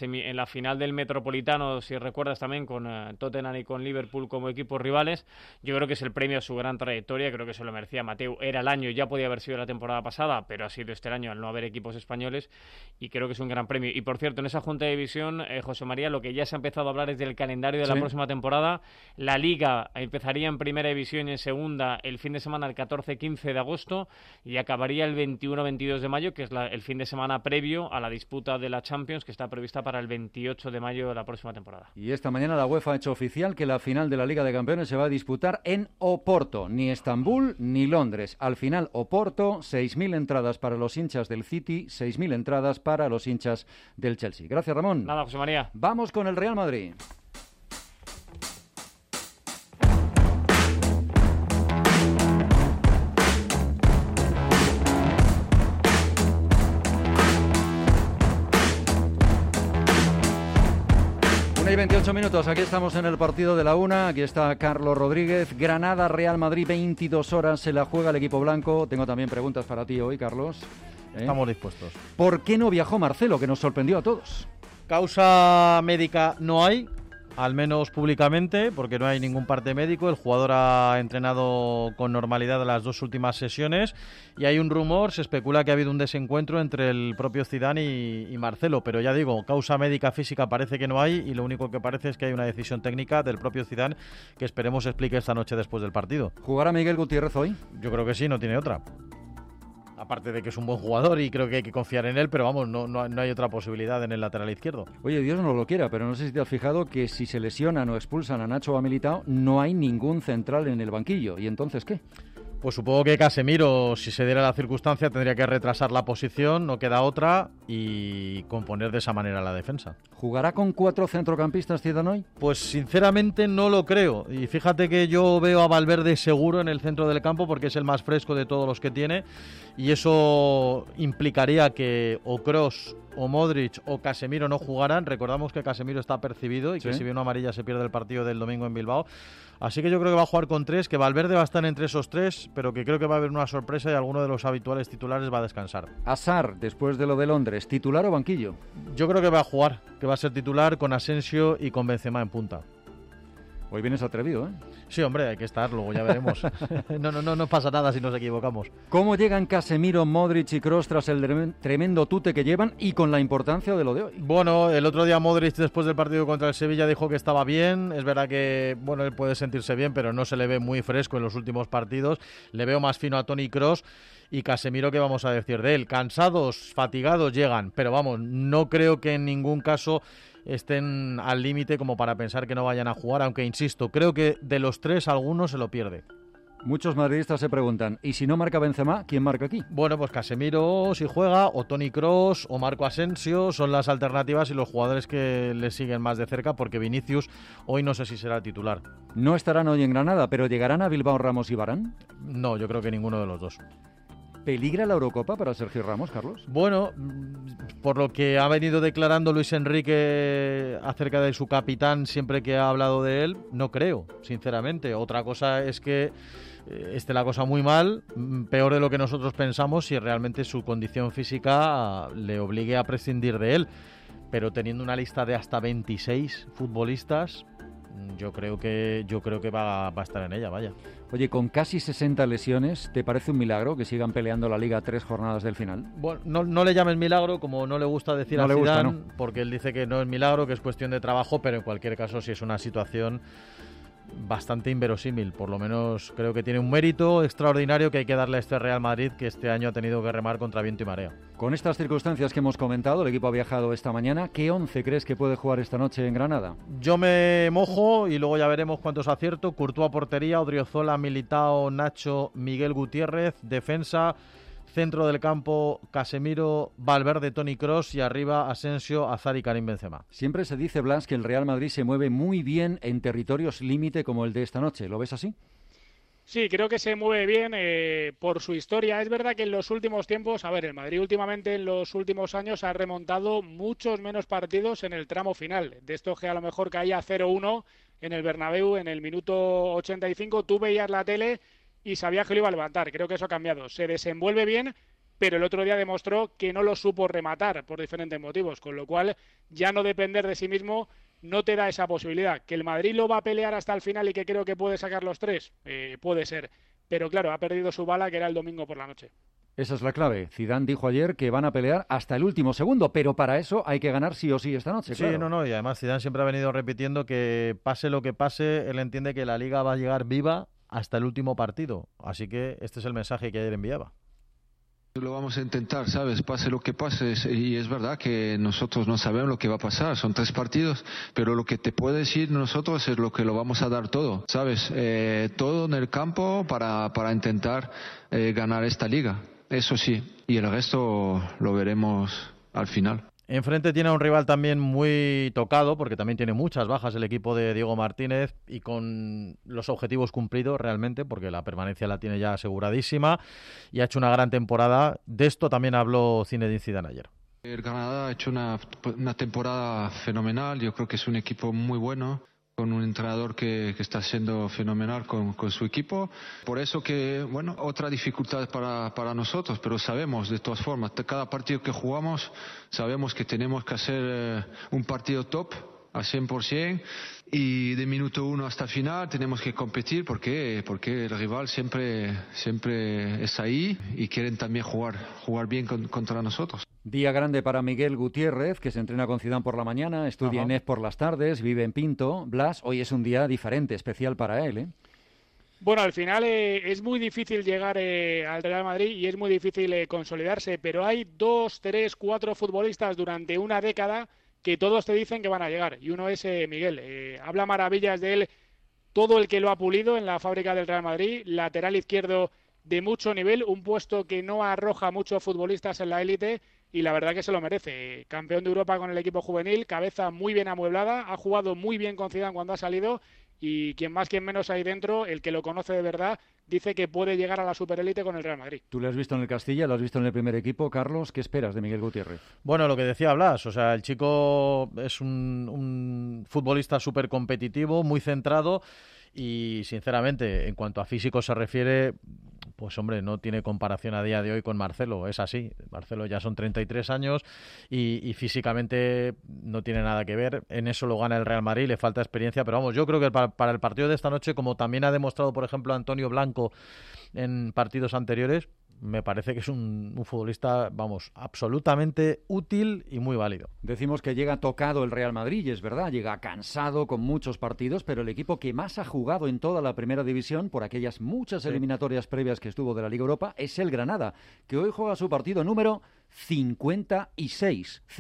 final del Metropolitano, si recuerdas, también con Tottenham y con Liverpool como equipos rivales. Yo creo que es el premio a su gran trayectoria, creo que se lo merecía Mateu. Era el año, ya podía haber sido la temporada pasada, pero ha sido este año al no haber equipos españoles, y creo que es un gran premio. Y por cierto, en esa junta de división, José María, lo que ya se ha empezado a hablar es del calendario de la próxima temporada. La Liga empezaría en primera división y en segunda el fin de semana el 14-15 de agosto y acabaría el 21-22 de mayo, que es el fin de semana previo a la disputa de la Champions, que está prevista para el 28 de mayo de la próxima temporada. Y esta mañana la UEFA ha hecho oficial que la final de la Liga de Campeones se va a disputar en Oporto, ni Estambul ni Londres. Al final Oporto, 6.000 entradas para los hinchas del City, 6.000 entradas para los hinchas del Chelsea. Gracias, Ramón. Nada, José María. Vamos con el Real Madrid. Y 28 minutos, aquí estamos en el partido de la una, aquí está Carlos Rodríguez. Granada, Real Madrid, 22 horas, se la juega el equipo blanco. Tengo también preguntas para ti hoy, Carlos. Estamos dispuestos. ¿Por qué no viajó Marcelo, que nos sorprendió a todos? Causa médica no hay, al menos públicamente, porque no hay ningún parte médico. El jugador ha entrenado con normalidad las 2 últimas sesiones y hay un rumor, se especula que ha habido un desencuentro entre el propio Zidane y Marcelo, pero ya digo, causa médica física parece que no hay, y lo único que parece es que hay una decisión técnica del propio Zidane que esperemos explique esta noche después del partido. ¿Jugará Miguel Gutiérrez hoy? Yo creo que sí, no tiene otra. Aparte de que es un buen jugador y creo que hay que confiar en él, pero vamos, no hay otra posibilidad en el lateral izquierdo. Oye, Dios no lo quiera, pero no sé si te has fijado que si se lesionan o expulsan a Nacho o a Militao, no hay ningún central en el banquillo. ¿Y entonces qué? Pues supongo que Casemiro, si se diera la circunstancia, tendría que retrasar la posición, no queda otra, y componer de esa manera la defensa. ¿Jugará con 4 centrocampistas Zidane hoy? Pues sinceramente no lo creo. Y fíjate que yo veo a Valverde seguro en el centro del campo porque es el más fresco de todos los que tiene, y eso implicaría que o Kroos o Modric o Casemiro no jugaran. Recordamos que Casemiro está percibido y que si ve una amarilla se pierde el partido del domingo en Bilbao. Así que yo creo que va a jugar con 3, que Valverde va a estar entre esos 3, pero que creo que va a haber una sorpresa y alguno de los habituales titulares va a descansar. Hazard, después de lo de Londres, ¿titular o banquillo? Yo creo que va a jugar, que va a ser titular con Asensio y con Benzema en punta. Hoy vienes atrevido, ¿eh? Sí, hombre, hay que estar, luego ya veremos. No pasa nada si nos equivocamos. ¿Cómo llegan Casemiro, Modric y Kroos tras el tremendo tute que llevan y con la importancia de lo de hoy? Bueno, el otro día Modric, después del partido contra el Sevilla, dijo que estaba bien. Es verdad que, bueno, él puede sentirse bien, pero no se le ve muy fresco en los últimos partidos. Le veo más fino a Toni Kroos. Y Casemiro, ¿qué vamos a decir de él? Cansados, fatigados llegan, pero vamos, no creo que en ningún caso estén al límite como para pensar que no vayan a jugar, aunque insisto, creo que de los tres alguno se lo pierde. Muchos madridistas se preguntan, ¿y si no marca Benzema, quién marca aquí? Bueno, pues Casemiro si juega, o Toni Kroos, o Marco Asensio, son las alternativas y los jugadores que le siguen más de cerca, porque Vinicius hoy no sé si será titular. No estarán hoy en Granada, pero ¿llegarán a Bilbao Ramos y Varane? No, yo creo que ninguno de los dos. ¿Peligra la Eurocopa para Sergio Ramos, Carlos? Bueno, por lo que ha venido declarando Luis Enrique acerca de su capitán siempre que ha hablado de él, no creo, sinceramente. Otra cosa es que esté la cosa muy mal, peor de lo que nosotros pensamos, si realmente su condición física le obligue a prescindir de él. Pero teniendo una lista de hasta 26 futbolistas, yo creo que va a estar en ella, vaya. Oye, con casi 60 lesiones, ¿te parece un milagro que sigan peleando la Liga a 3 jornadas del final? Bueno, no le llames milagro, como no le gusta decir a Zidane, porque él dice que no es milagro, que es cuestión de trabajo, pero en cualquier caso sí es una situación bastante inverosímil. Por lo menos creo que tiene un mérito extraordinario que hay que darle a este Real Madrid, que este año ha tenido que remar contra viento y marea. Con estas circunstancias que hemos comentado, el equipo ha viajado esta mañana. ¿Qué 11 crees que puede jugar esta noche en Granada? Yo me mojo y luego ya veremos cuántos acierto. Courtois portería, Odriozola, Militao, Nacho, Miguel Gutiérrez, defensa, centro del campo, Casemiro, Valverde, Toni Kroos y arriba Asensio, Hazard y Karim Benzema. Siempre se dice, Blas, que el Real Madrid se mueve muy bien en territorios límite como el de esta noche. ¿Lo ves así? Sí, creo que se mueve bien por su historia. Es verdad que en los últimos tiempos, el Madrid últimamente en los últimos años ha remontado muchos menos partidos en el tramo final. De estos que a lo mejor caía 0-1 en el Bernabéu en el minuto 85, tú veías la tele y sabía que lo iba a levantar. Creo que eso ha cambiado. Se desenvuelve bien, pero el otro día demostró que no lo supo rematar por diferentes motivos, con lo cual ya no depender de sí mismo no te da esa posibilidad. ¿Que el Madrid lo va a pelear hasta el final y que creo que puede sacar los 3? Puede ser. Pero claro, ha perdido su bala, que era el domingo por la noche. Esa es la clave. Zidane dijo ayer que van a pelear hasta el último segundo, pero para eso hay que ganar sí o sí esta noche. Sí, claro. Y además Zidane siempre ha venido repitiendo que pase lo que pase, él entiende que la Liga va a llegar viva hasta el último partido. Así que este es el mensaje que ayer enviaba. Lo vamos a intentar, ¿sabes? Pase lo que pase. Y es verdad que nosotros no sabemos lo que va a pasar. Son 3 partidos, pero lo que te puede decir nosotros es lo que lo vamos a dar todo, ¿sabes? Todo en el campo para intentar ganar esta liga. Eso sí. Y el resto lo veremos al final. Enfrente tiene a un rival también muy tocado, porque también tiene muchas bajas el equipo de Diego Martínez y con los objetivos cumplidos realmente, porque la permanencia la tiene ya aseguradísima y ha hecho una gran temporada. De esto también habló Zinedine Zidane ayer. El Granada ha hecho una temporada fenomenal. Yo creo que es un equipo muy bueno, con un entrenador que está siendo fenomenal con su equipo. Por eso que, otra dificultad para nosotros, pero sabemos de todas formas, cada partido que jugamos, sabemos que tenemos que hacer un partido top al 100%, y de minuto 1 hasta final tenemos que competir porque el rival siempre es ahí y quieren también jugar bien contra nosotros. Día grande para Miguel Gutiérrez, que se entrena con Zidane por la mañana, estudia en EF por las tardes, vive en Pinto. Blas, hoy es un día diferente, especial para él, ¿eh? Bueno, al final es muy difícil llegar al Real Madrid y es muy difícil consolidarse, pero hay 2, 3, 4 futbolistas durante una década que todos te dicen que van a llegar, y uno es Miguel. Habla maravillas de él todo el que lo ha pulido en la fábrica del Real Madrid, lateral izquierdo de mucho nivel, un puesto que no arroja muchos futbolistas en la élite, y la verdad que se lo merece. Campeón de Europa con el equipo juvenil, cabeza muy bien amueblada, ha jugado muy bien con Zidane cuando ha salido, y quien más quien menos ahí dentro, el que lo conoce de verdad, dice que puede llegar a la superélite con el Real Madrid. Tú lo has visto en el Castilla, lo has visto en el primer equipo. Carlos, ¿qué esperas de Miguel Gutiérrez? Bueno, lo que decía Blas, el chico es un futbolista súper competitivo, muy centrado, y sinceramente, en cuanto a físico se refiere, pues hombre, no tiene comparación a día de hoy con Marcelo, es así. Marcelo ya son 33 años y físicamente no tiene nada que ver. En eso lo gana el Real Madrid, le falta experiencia, pero vamos, yo creo que para el partido de esta noche, como también ha demostrado, por ejemplo, Antonio Blanco en partidos anteriores, me parece que es un futbolista, vamos, absolutamente útil y muy válido. Decimos que llega tocado el Real Madrid, y es verdad, llega cansado con muchos partidos, pero el equipo que más ha jugado en toda la primera división, por aquellas muchas eliminatorias previas que estuvo de la Liga Europa, es el Granada, que hoy juega su partido número 56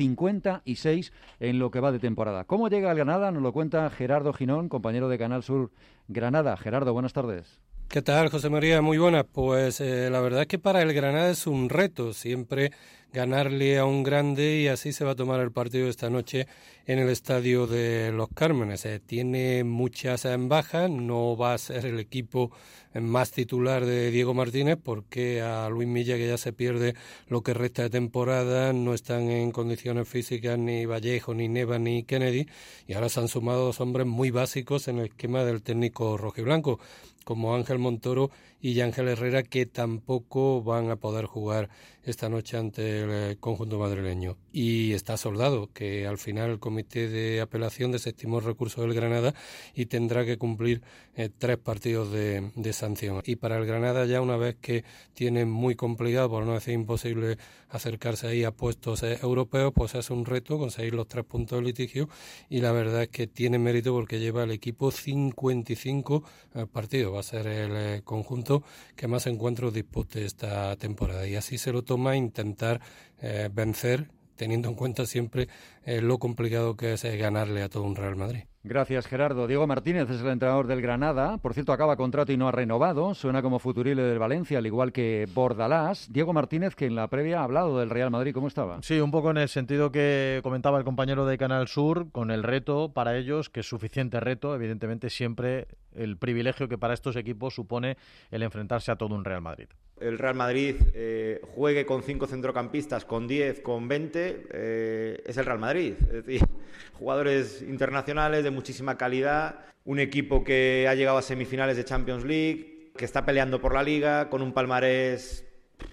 en lo que va de temporada. ¿Cómo llega el Granada? Nos lo cuenta Gerardo Ginón, compañero de Canal Sur Granada. Gerardo, buenas tardes. ¿Qué tal, José María? Muy buenas. Pues la verdad es que para el Granada es un reto siempre ganarle a un grande, y así se va a tomar el partido esta noche en el Estadio de los Cármenes. Tiene muchas bajas, no va a ser el equipo más titular de Diego Martínez, porque a Luis Milla, que ya se pierde lo que resta de temporada, no están en condiciones físicas ni Vallejo, ni Neva, ni Kennedy, y ahora se han sumado dos hombres muy básicos en el esquema del técnico rojiblanco, como Ángel Montoro y Ángel Herrera, que tampoco van a poder jugar esta noche ante el conjunto madrileño. Y está Soldado, que al final el comité de apelación desestimó el recurso del Granada y tendrá que cumplir 3 partidos de sanción. Y para el Granada, ya una vez que tiene muy complicado, por no decir imposible, acercarse ahí a puestos europeos, pues es un reto conseguir los 3 puntos de litigio, y la verdad es que tiene mérito porque lleva el equipo 55 partidos. Va a ser el conjunto que más encuentros dispute esta temporada, y así se lo toma intentar vencer, teniendo en cuenta siempre lo complicado que es ganarle a todo un Real Madrid. Gracias, Gerardo. Diego Martínez es el entrenador del Granada. Por cierto, acaba contrato y no ha renovado. Suena como futurible del Valencia, al igual que Bordalás. Diego Martínez, que en la previa ha hablado del Real Madrid. ¿Cómo estaba? Sí, un poco en el sentido que comentaba el compañero de Canal Sur, con el reto para ellos, que es suficiente reto, evidentemente siempre el privilegio que para estos equipos supone el enfrentarse a todo un Real Madrid. El Real Madrid juegue con 5 centrocampistas, con 10, con 20, es el Real Madrid. Es decir, jugadores internacionales de muchísima calidad, un equipo que ha llegado a semifinales de Champions League, que está peleando por la Liga, con un palmarés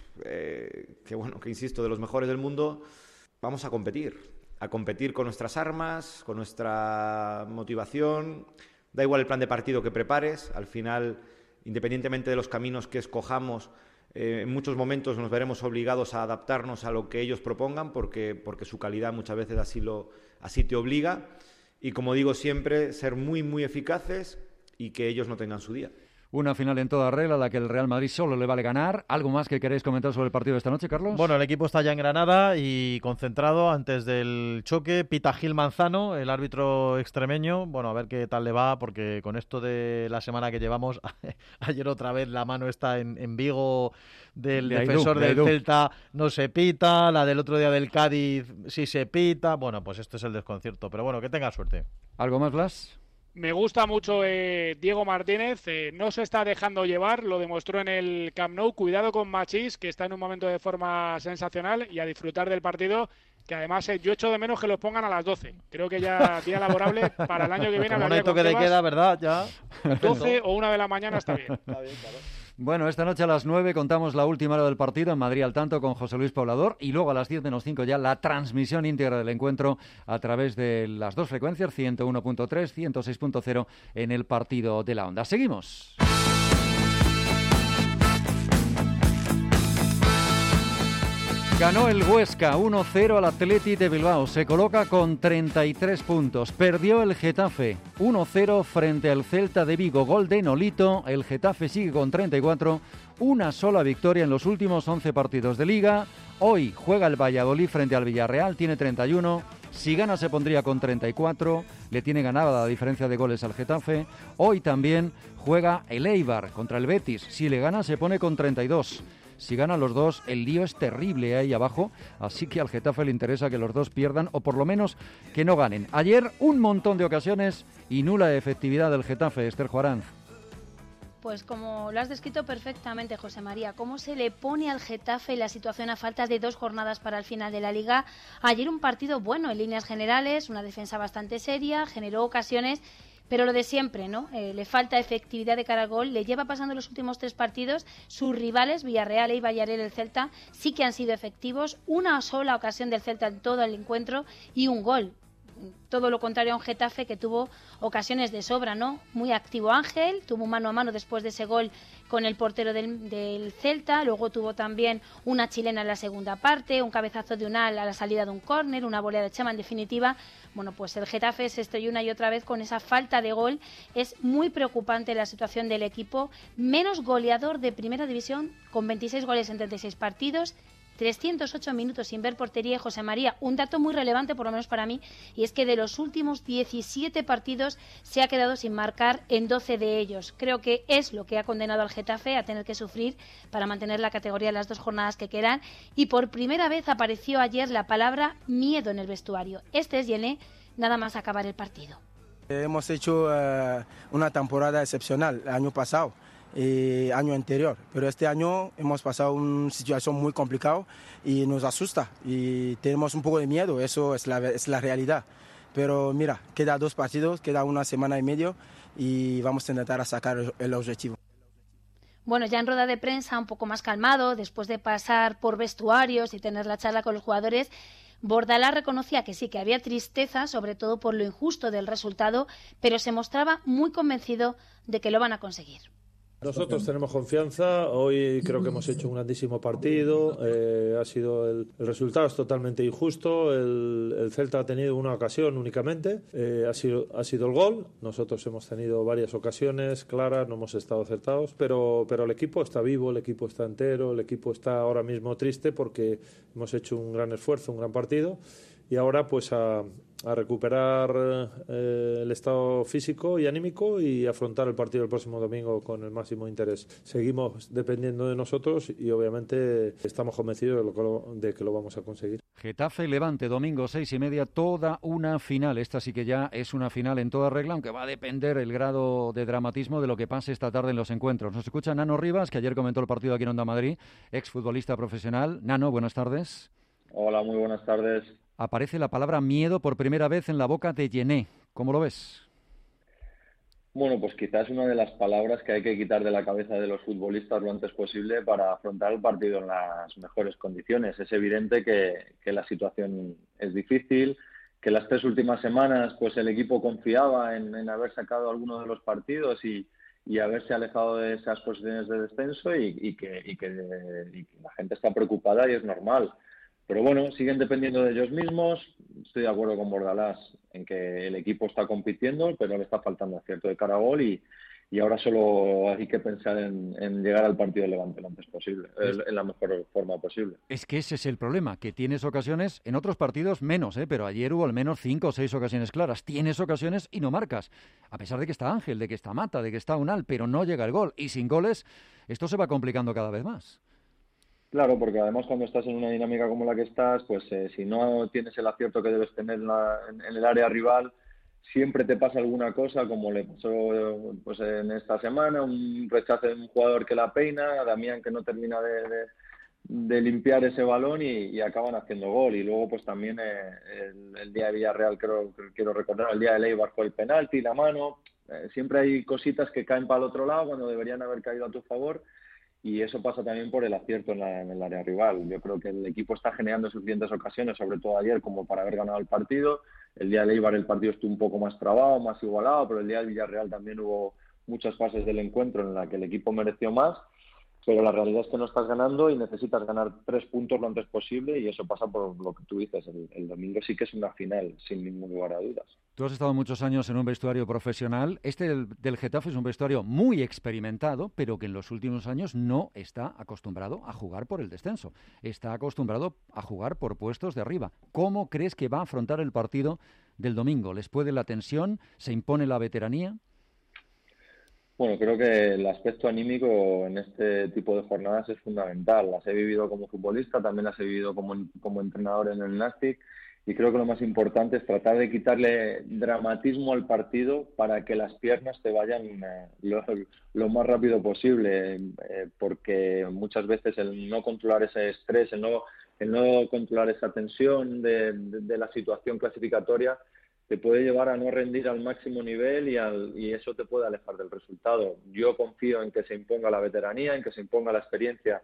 que insisto, de los mejores del mundo. Vamos a competir con nuestras armas, con nuestra motivación. Da igual el plan de partido que prepares, al final, independientemente de los caminos que escojamos, en muchos momentos nos veremos obligados a adaptarnos a lo que ellos propongan, porque su calidad muchas veces así te obliga. Y como digo siempre, ser muy, muy eficaces y que ellos no tengan su día. Una final en toda regla, a la que el Real Madrid solo le vale ganar. ¿Algo más que queréis comentar sobre el partido de esta noche, Carlos? Bueno, el equipo está ya en Granada y concentrado antes del choque. Pita Gil Manzano, el árbitro extremeño. Bueno, a ver qué tal le va, porque con esto de la semana que llevamos, ayer otra vez la mano está en Vigo del defensor del Celta, no se pita. La del otro día del Cádiz sí se pita. Bueno, pues esto es el desconcierto. Pero bueno, que tenga suerte. ¿Algo más, Blas? Me gusta mucho Diego Martínez, no se está dejando llevar, lo demostró en el Camp Nou. Cuidado con Machís, que está en un momento de forma sensacional, y a disfrutar del partido, que además yo echo de menos que los pongan a las 12. Creo que ya día laborable para el año que viene. Como no hay toque de queda, ¿verdad? Ya. 12 o 1 de la mañana está bien. Está bien, claro. Bueno, esta noche a las 9 contamos la última hora del partido en Madrid al tanto con José Luis Poblador, y luego a las 10 menos 5 ya la transmisión íntegra del encuentro a través de las 2 frecuencias, 101.3, 106.0 en el partido de la Onda. Seguimos. Ganó el Huesca 1-0 al Athletic de Bilbao. Se coloca con 33 puntos. Perdió el Getafe 1-0 frente al Celta de Vigo. Gol de Nolito. El Getafe sigue con 34. Una sola victoria en los últimos 11 partidos de Liga. Hoy juega el Valladolid frente al Villarreal. Tiene 31. Si gana se pondría con 34. Le tiene ganada la diferencia de goles al Getafe. Hoy también juega el Eibar contra el Betis. Si le gana se pone con 32. Si ganan los dos, el lío es terrible ahí abajo, así que al Getafe le interesa que los dos pierdan, o por lo menos que no ganen. Ayer un montón de ocasiones y nula efectividad del Getafe, Esther Juarán. Pues como lo has descrito perfectamente, José María, cómo se le pone al Getafe la situación a falta de 2 jornadas para el final de la Liga. Ayer un partido bueno en líneas generales, una defensa bastante seria, generó ocasiones, Pero lo de siempre, ¿no? Le falta efectividad de cara al gol, le lleva pasando los últimos 3 partidos, sus rivales, Villarreal y Villarreal, el Celta, sí que han sido efectivos, una sola ocasión del Celta en todo el encuentro y un gol. Todo lo contrario a un Getafe que tuvo ocasiones de sobra, ¿no? Muy activo Ángel, tuvo mano a mano después de ese gol con el portero del Celta, luego tuvo también una chilena en la segunda parte, un cabezazo de Unal a la salida de un córner, una volea de Chema, en definitiva. Bueno, pues el Getafe se estrelló una y otra vez con esa falta de gol. Es muy preocupante la situación del equipo, menos goleador de Primera División, con 26 goles en 36 partidos, 308 minutos sin ver portería. José María, un dato muy relevante, por lo menos para mí, y es que de los últimos 17 partidos se ha quedado sin marcar en 12 de ellos. Creo que es lo que ha condenado al Getafe a tener que sufrir para mantener la categoría en las 2 jornadas que quedan, y por primera vez apareció ayer la palabra miedo en el vestuario. Este es Yené, nada más acabar el partido. Hemos hecho una temporada excepcional el año pasado y año anterior, pero este año hemos pasado una situación muy complicada y nos asusta y tenemos un poco de miedo, eso es la realidad. Pero mira, queda 2 partidos, queda una semana y medio y vamos a intentar sacar el objetivo. Bueno, ya en rueda de prensa un poco más calmado, después de pasar por vestuarios y tener la charla con los jugadores, Bordalás reconocía que sí, que había tristeza, sobre todo por lo injusto del resultado, pero se mostraba muy convencido de que lo van a conseguir. Nosotros tenemos confianza, hoy creo que hemos hecho un grandísimo partido, el resultado es totalmente injusto, el Celta ha tenido una ocasión únicamente, ha sido el gol, nosotros hemos tenido varias ocasiones claras, no hemos estado acertados, pero el equipo está vivo, el equipo está entero, el equipo está ahora mismo triste porque hemos hecho un gran esfuerzo, un gran partido, y ahora pues a recuperar el estado físico y anímico y afrontar el partido el próximo domingo con el máximo interés. Seguimos dependiendo de nosotros y obviamente estamos convencidos de que lo vamos a conseguir. Getafe Levante, domingo 6:30, toda una final. Esta sí que ya es una final en toda regla, aunque va a depender el grado de dramatismo de lo que pase esta tarde en los encuentros. Nos escucha Nano Rivas, que ayer comentó el partido aquí en Onda Madrid, exfutbolista profesional. Nano, buenas tardes. Hola, muy buenas tardes. Aparece la palabra miedo por primera vez en la boca de Yené. ¿Cómo lo ves? Bueno, pues quizás es una de las palabras que hay que quitar de la cabeza de los futbolistas lo antes posible para afrontar el partido en las mejores condiciones. Es evidente que la situación es difícil, que las 3 últimas semanas pues el equipo confiaba en haber sacado alguno de los partidos y haberse alejado de esas posiciones de descenso y que la gente está preocupada y es normal. Pero bueno, siguen dependiendo de ellos mismos. Estoy de acuerdo con Bordalás en que el equipo está compitiendo, pero le está faltando acierto de cara a gol y ahora solo hay que pensar en llegar al partido de Levante lo antes posible, en la mejor forma posible. Es que ese es el problema, que tienes ocasiones, en otros partidos menos, pero ayer hubo al menos 5 o 6 ocasiones claras. Tienes ocasiones y no marcas, a pesar de que está Ángel, de que está Mata, de que está Unal, pero no llega el gol. Y sin goles, esto se va complicando cada vez más. Claro, porque además cuando estás en una dinámica como la que estás, pues si no tienes el acierto que debes tener en el área rival, siempre te pasa alguna cosa, como le pasó pues en esta semana, un rechazo de un jugador que la peina, Damián que no termina de limpiar ese balón y acaban haciendo gol. Y luego pues también el día de Villarreal, quiero recordar, el día de Eibar fue el penalti, la mano. Siempre hay cositas que caen para el otro lado cuando deberían haber caído a tu favor. Y eso pasa también por el acierto en el área rival. Yo creo que el equipo está generando suficientes ocasiones, sobre todo ayer, como para haber ganado el partido. El día de Eibar el partido estuvo un poco más trabado, más igualado, pero el día del Villarreal también hubo muchas fases del encuentro en las que el equipo mereció más. Pero la realidad es que no estás ganando y necesitas ganar 3 puntos lo antes posible y eso pasa por lo que tú dices. El domingo sí que es una final, sin ningún lugar a dudas. Tú has estado muchos años en un vestuario profesional. Este del Getafe es un vestuario muy experimentado, pero que en los últimos años no está acostumbrado a jugar por el descenso. Está acostumbrado a jugar por puestos de arriba. ¿Cómo crees que va a afrontar el partido del domingo? ¿Les puede la tensión? ¿Se impone la veteranía? Bueno, creo que el aspecto anímico en este tipo de jornadas es fundamental. Las he vivido como futbolista, también las he vivido como entrenador en el Nastic y creo que lo más importante es tratar de quitarle dramatismo al partido para que las piernas te vayan lo más rápido posible, porque muchas veces el no controlar ese estrés, el no controlar esa tensión de la situación clasificatoria te puede llevar a no rendir al máximo nivel y eso te puede alejar del resultado. Yo confío en que se imponga la veteranía, en que se imponga la experiencia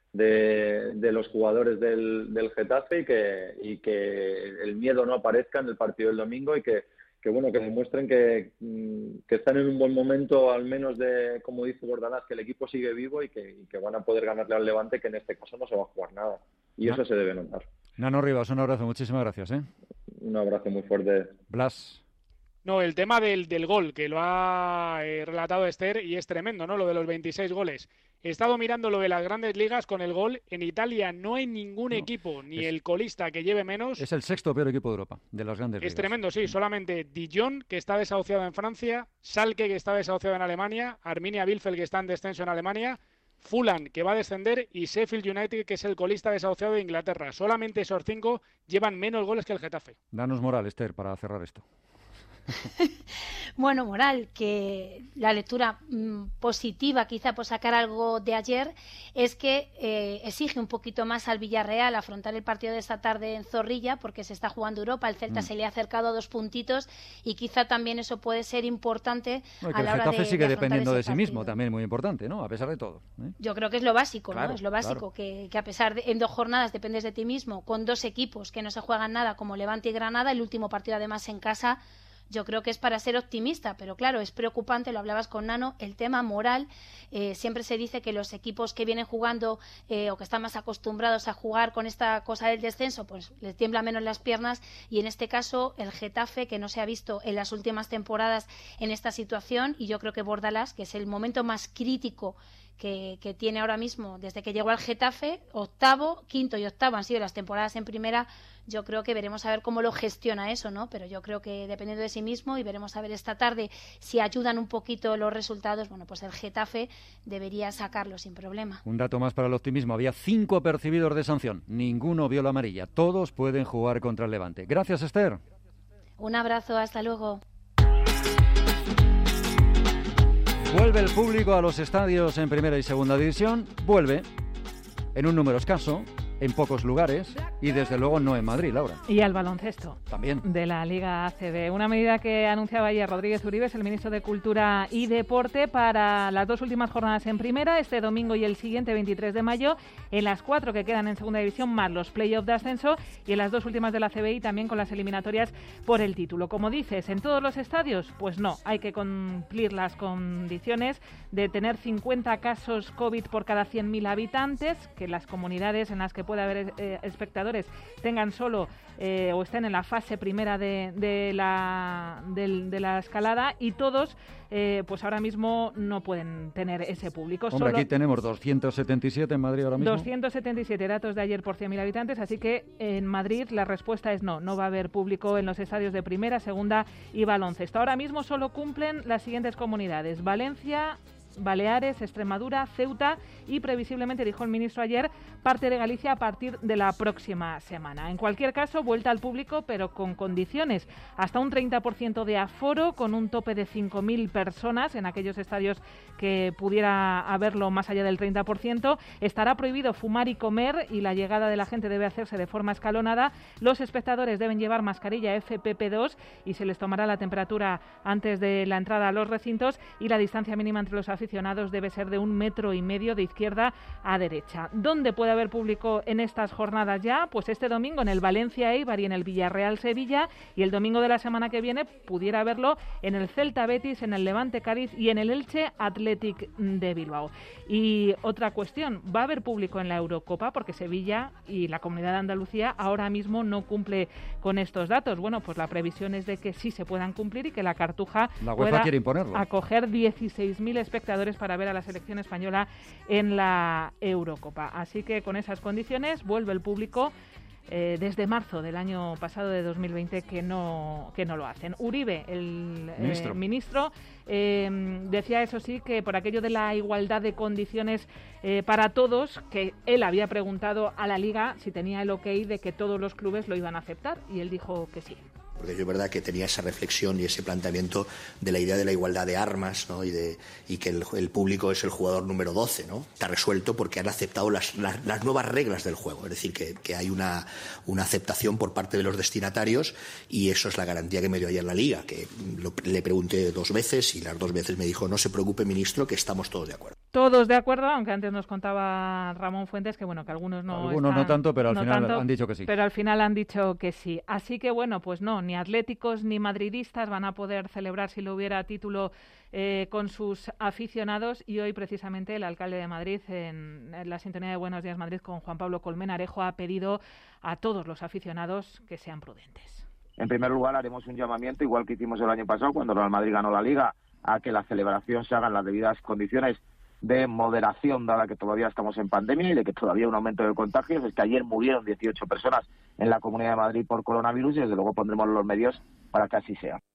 de los jugadores del Getafe y que el miedo no aparezca en el partido del domingo y que demuestren que están en un buen momento, al menos de, como dice Bordalás, que el equipo sigue vivo y que van a poder ganarle al Levante, que en este caso no se va a jugar nada. Y eso se debe notar. Nano Rivas, un abrazo, muchísimas gracias. Un abrazo muy fuerte. Blas. No, el tema del gol, que lo ha relatado Esther, y es tremendo, ¿no? Lo de los 26 goles. He estado mirando lo de las grandes ligas con el gol. En Italia no hay ningún equipo, ni el colista, que lleve menos. Es el sexto peor equipo de Europa, de las grandes ligas. Es tremendo, sí. Solamente Dijon, que está desahuciado en Francia, Schalke, que está desahuciado en Alemania, Arminia Bielefeld, que está en descenso en Alemania, Fulham, que va a descender, y Sheffield United, que es el colista desahuciado de Inglaterra. Solamente esos 5 llevan menos goles que el Getafe. Danos moral, Esther, para cerrar esto. Bueno, moral, que la lectura positiva, quizá por sacar algo de ayer, es que exige un poquito más al Villarreal afrontar el partido de esta tarde en Zorrilla, porque se está jugando Europa, el Celta se le ha acercado a 2 puntitos y quizá también eso puede ser importante a la hora de el Getafe sigue dependiendo de sí partido. mismo, también muy importante, ¿no? A pesar de todo. Yo creo que es lo básico, claro, ¿no? Es lo básico, claro. que a pesar de en 2 jornadas dependes de ti mismo, con 2 equipos que no se juegan nada como Levante y Granada, el último partido además en casa. Yo creo que es para ser optimista, pero claro, es preocupante, lo hablabas con Nano, el tema moral. Siempre se dice que los equipos que vienen jugando o que están más acostumbrados a jugar con esta cosa del descenso, pues les tiembla menos las piernas, y en este caso el Getafe, que no se ha visto en las últimas temporadas en esta situación, y yo creo que Bordalás, que es el momento más crítico que tiene ahora mismo desde que llegó al Getafe, quinto y octavo han sido las temporadas en primera. Yo creo que veremos a ver cómo lo gestiona eso, ¿no? Pero yo creo que dependiendo de sí mismo, y veremos a ver esta tarde si ayudan un poquito los resultados, bueno, pues el Getafe debería sacarlo sin problema. Un dato más para el optimismo: había 5 percibidos de sanción, ninguno vio la amarilla, todos pueden jugar contra el Levante. Gracias, Esther. Un abrazo, hasta luego. Vuelve el público a los estadios en primera y segunda división, vuelve en un número escaso, en pocos lugares, y desde luego no en Madrid, Laura. Y al baloncesto. También. De la Liga ACB. Una medida que anunciaba ayer Rodríguez Uribe, el ministro de Cultura y Deporte, para las 2 últimas jornadas en primera, este domingo y el siguiente, 23 de mayo, en las 4 que quedan en segunda división, más los play-offs de ascenso, y en las 2 últimas de la CBI también con las eliminatorias por el título. Como dices, ¿en todos los estadios? Pues no, hay que cumplir las condiciones de tener 50 casos COVID por cada 100.000 habitantes, que las comunidades en las que puede haber espectadores tengan solo o estén en la fase primera de la escalada, y todos pues ahora mismo no pueden tener ese público. Hombre, aquí tenemos 277 en Madrid ahora mismo. 277 datos de ayer por 100.000 habitantes, así que en Madrid la respuesta es no va a haber público en los estadios de primera, segunda y baloncesto. Ahora mismo solo cumplen las siguientes comunidades: Valencia, Baleares, Extremadura, Ceuta y, previsiblemente, dijo el ministro ayer, parte de Galicia a partir de la próxima semana. En cualquier caso, vuelta al público, pero con condiciones. Hasta un 30% de aforo, con un tope de 5.000 personas en aquellos estadios que pudiera haberlo más allá del 30%. Estará prohibido fumar y comer, y la llegada de la gente debe hacerse de forma escalonada. Los espectadores deben llevar mascarilla FFP2 y se les tomará la temperatura antes de la entrada a los recintos, y la distancia mínima entre los aficionados debe ser de 1,5 metros de izquierda a derecha. ¿Dónde puede haber público en estas jornadas ya? Pues este domingo en el Valencia Eibar y en el Villarreal Sevilla, y el domingo de la semana que viene pudiera haberlo en el Celta Betis, en el Levante Cádiz y en el Elche Athletic de Bilbao. Y otra cuestión, va a haber público en la Eurocopa, porque Sevilla y la Comunidad de Andalucía ahora mismo no cumple con estos datos. Bueno, pues la previsión es de que sí se puedan cumplir y que la Cartuja pueda acoger 16.000 espectadores para ver a la selección española en la Eurocopa. Así que con esas condiciones vuelve el público desde marzo del año pasado, de 2020, que no lo hacen. Uribe, el ministro, decía, eso sí, que por aquello de la igualdad de condiciones para todos, que él había preguntado a la Liga si tenía el ok de que todos los clubes lo iban a aceptar, y él dijo que sí. Porque es verdad que tenía esa reflexión y ese planteamiento de la idea de la igualdad de armas, ¿no? y que el público es el jugador número 12, ¿no? Está resuelto porque han aceptado las nuevas reglas del juego. Es decir, que hay una aceptación por parte de los destinatarios, y eso es la garantía que me dio ayer la Liga, que le pregunté 2 veces y las 2 veces me dijo: no se preocupe, ministro, que estamos todos de acuerdo. Todos de acuerdo, aunque antes nos contaba Ramón Fuentes que bueno, que algunos no tanto, pero al final tanto, han dicho que sí. Pero al final han dicho que sí. Así que bueno, pues no, ni atléticos ni madridistas van a poder celebrar, si lo hubiera, título con sus aficionados. Y hoy precisamente el alcalde de Madrid, en la sintonía de Buenos Días Madrid con Juan Pablo Colmenarejo, ha pedido a todos los aficionados que sean prudentes. En primer lugar, haremos un llamamiento, igual que hicimos el año pasado cuando el Real Madrid ganó la Liga, a que la celebración se haga en las debidas condiciones de moderación, dada que todavía estamos en pandemia y de que todavía hay un aumento de contagios. Es que ayer murieron 18 personas en la Comunidad de Madrid por coronavirus, y desde luego pondremos los medios para que así sea.